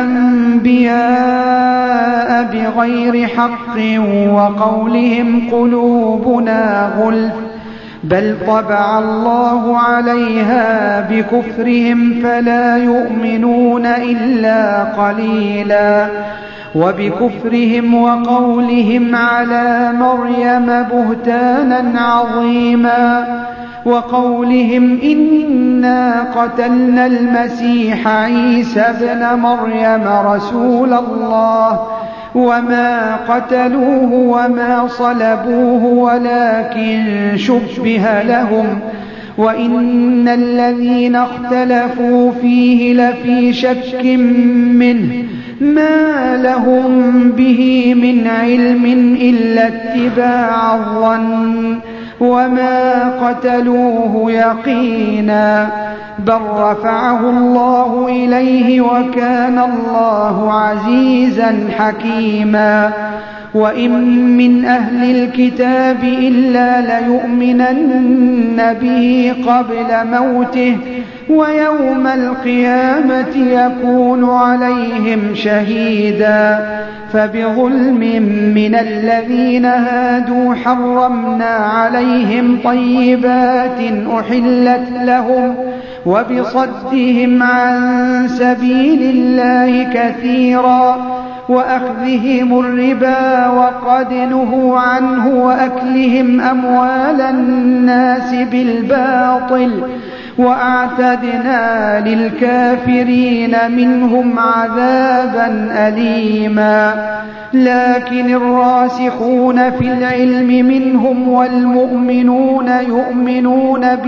الأنبياء بغير حق وقولهم قلوبنا غلف، بل طبع الله عليها بكفرهم فلا يؤمنون إلا قليلا. وبكفرهم وقولهم على مريم بهتانا عظيما، وقولهم إنا قتلنا المسيح عيسى ابن مريم رسول الله وما قتلوه وما صلبوه ولكن شبه لهم، وإن الذين اختلفوا فيه لفي شك منه ما لهم به من علم إلا اتباع الظن، وما قتلوه يقينا، بل رفعه الله إليه وكان الله عزيزا حكيما. وإن من أهل الكتاب إلا ليؤمنن به قبل موته، ويوم القيامة يكون عليهم شهيدا. فبظلم من الذين هادوا حرمنا عليهم طيبات أحلت لهم، وبصدهم عن سبيل الله كثيرا، وأخذهم الربا وقد نهوا عنه، وأكلهم أموال الناس بالباطل، وأعتدنا للكافرين منهم عذابا أليما. لكن الراسخون في العلم منهم والمؤمنون يؤمنون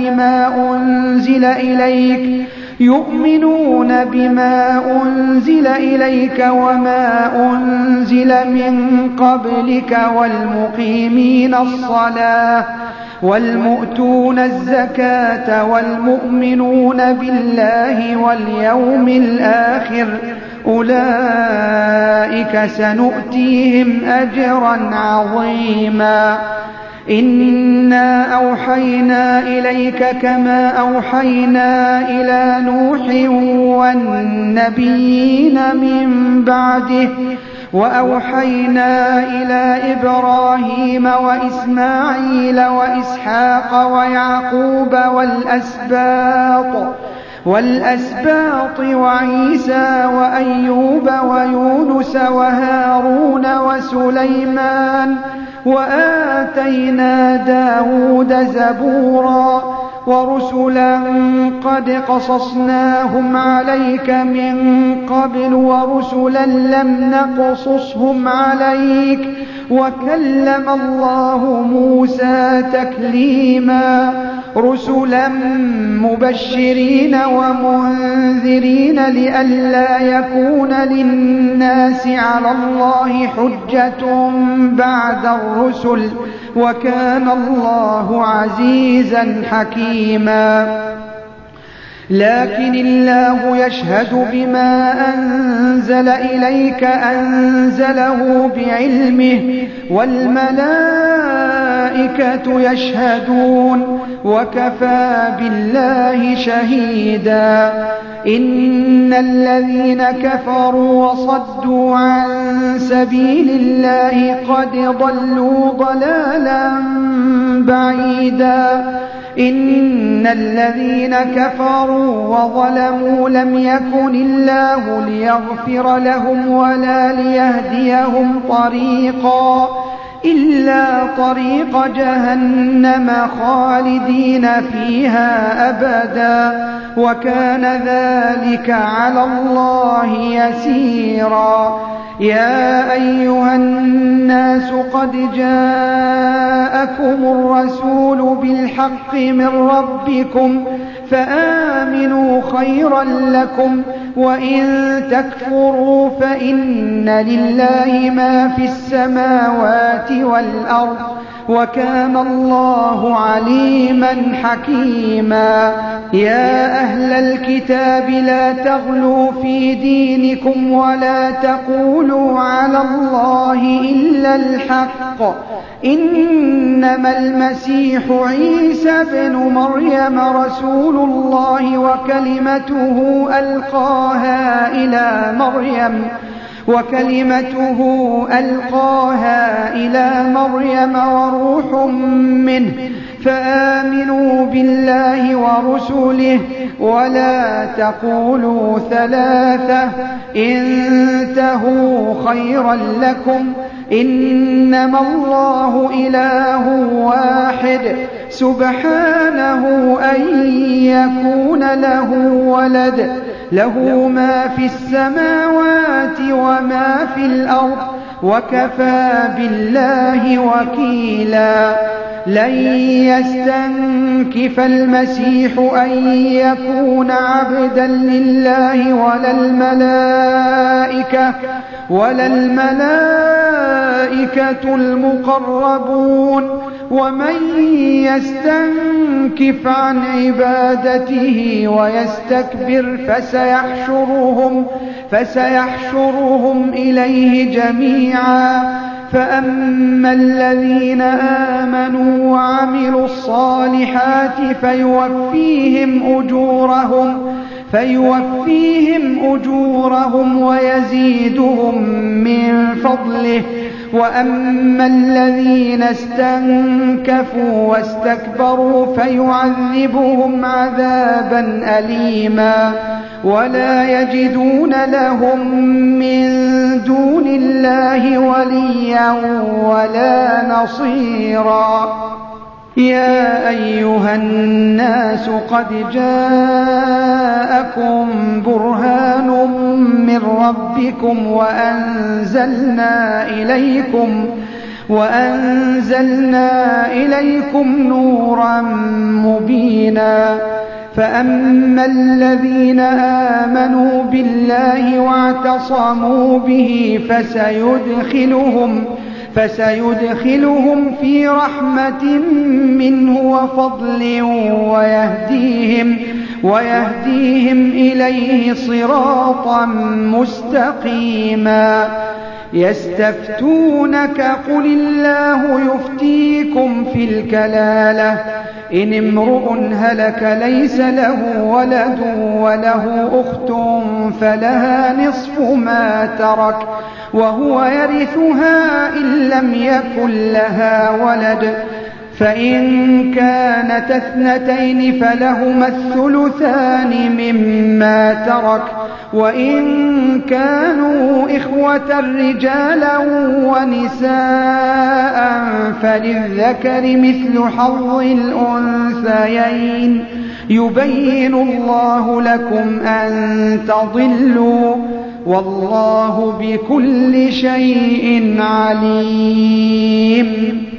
بما أنزل إليك وما أنزل من قبلك والمؤتون الزكاة والمؤمنون بالله واليوم الآخر أولئك سنؤتيهم أجرا عظيما. إنا أوحينا إليك كما أوحينا إلى نوح والنبيين من بعده وأوحينا إلى إبراهيم وإسماعيل وإسحاق ويعقوب والأسباط وعيسى وأيوب ويونس وهارون وسليمان وآتينا داود زبورا ورسلا قد قصصناهم عليك من قبل ورسلا لم نقصصهم عليك وكلم الله موسى تكليما رسلا مبشرين ومنذرين لئلا يكون للناس على الله حجة بعد الرسل وكان الله عزيزا حكيما. لكن الله يشهد بما أنزل إليك أنزله بعلمه والملائكة يشهدون وكفى بالله شهيدا. إن الذين كفروا وصدوا عن سبيل الله قد ضلوا ضلالا بعيدا. إن الذين كفروا وظلموا لم يكن الله ليغفر لهم ولا ليهديهم طريقا إلا طريق جهنم خالدين فيها أبدا وكان ذلك على الله يسيرا. يا أيها الناس قد جاءكم الرسول بالحق من ربكم فآمنوا خيرا لكم وإن تكفروا فإن لله ما في السماوات والأرض وكان الله عليما حكيما. يا أهل الكتاب لا تغلوا في دينكم ولا تقولوا على الله إلا الحق إنما المسيح عيسى بن مريم رسول الله وكلمته ألقاها إلى مريم وروح منه فآمنوا بالله ورسله ولا تقولوا ثلاثة انتهوا خيرا لكم إنما الله إله واحد سبحانه أن يكون له ولد له ما في السماوات وما في الأرض وكفى بالله وكيلا. لن يستنكف المسيح أن يكون عبدا لله ولا الملائكة المقربون ومن يستنكف عن عبادته ويستكبر فسيحشرهم إليه جميعا. فأما الذين آمنوا وعملوا الصالحات فيوفيهم أجورهم ويزيدهم من فضله. وأما الذين استنكفوا واستكبروا فيعذبهم عذابا أليما ولا يجدون لهم من دون الله وليا ولا نصيرا. يا أيها الناس قد جاءكم برهان من ربكم وأنزلنا إليكم نورا مبينا. فأما الذين آمنوا بالله واعتصموا به فسيدخلهم في رحمة منه وفضل ويهديهم إليه صراطا مستقيما. يستفتونك قل الله يفتيكم في الكلالة إن امرؤ هلك ليس له ولد وله أخت فلها نصف ما ترك وهو يرثها إن لم يكن لها ولد، فإن كانت اثنتين فلهما الثلثان مما ترك، وإن كانوا إخوة رجالا ونساء فللذكر مثل حظ الأنثيين. يبين الله لكم أن تضلوا والله بكل شيء عليم.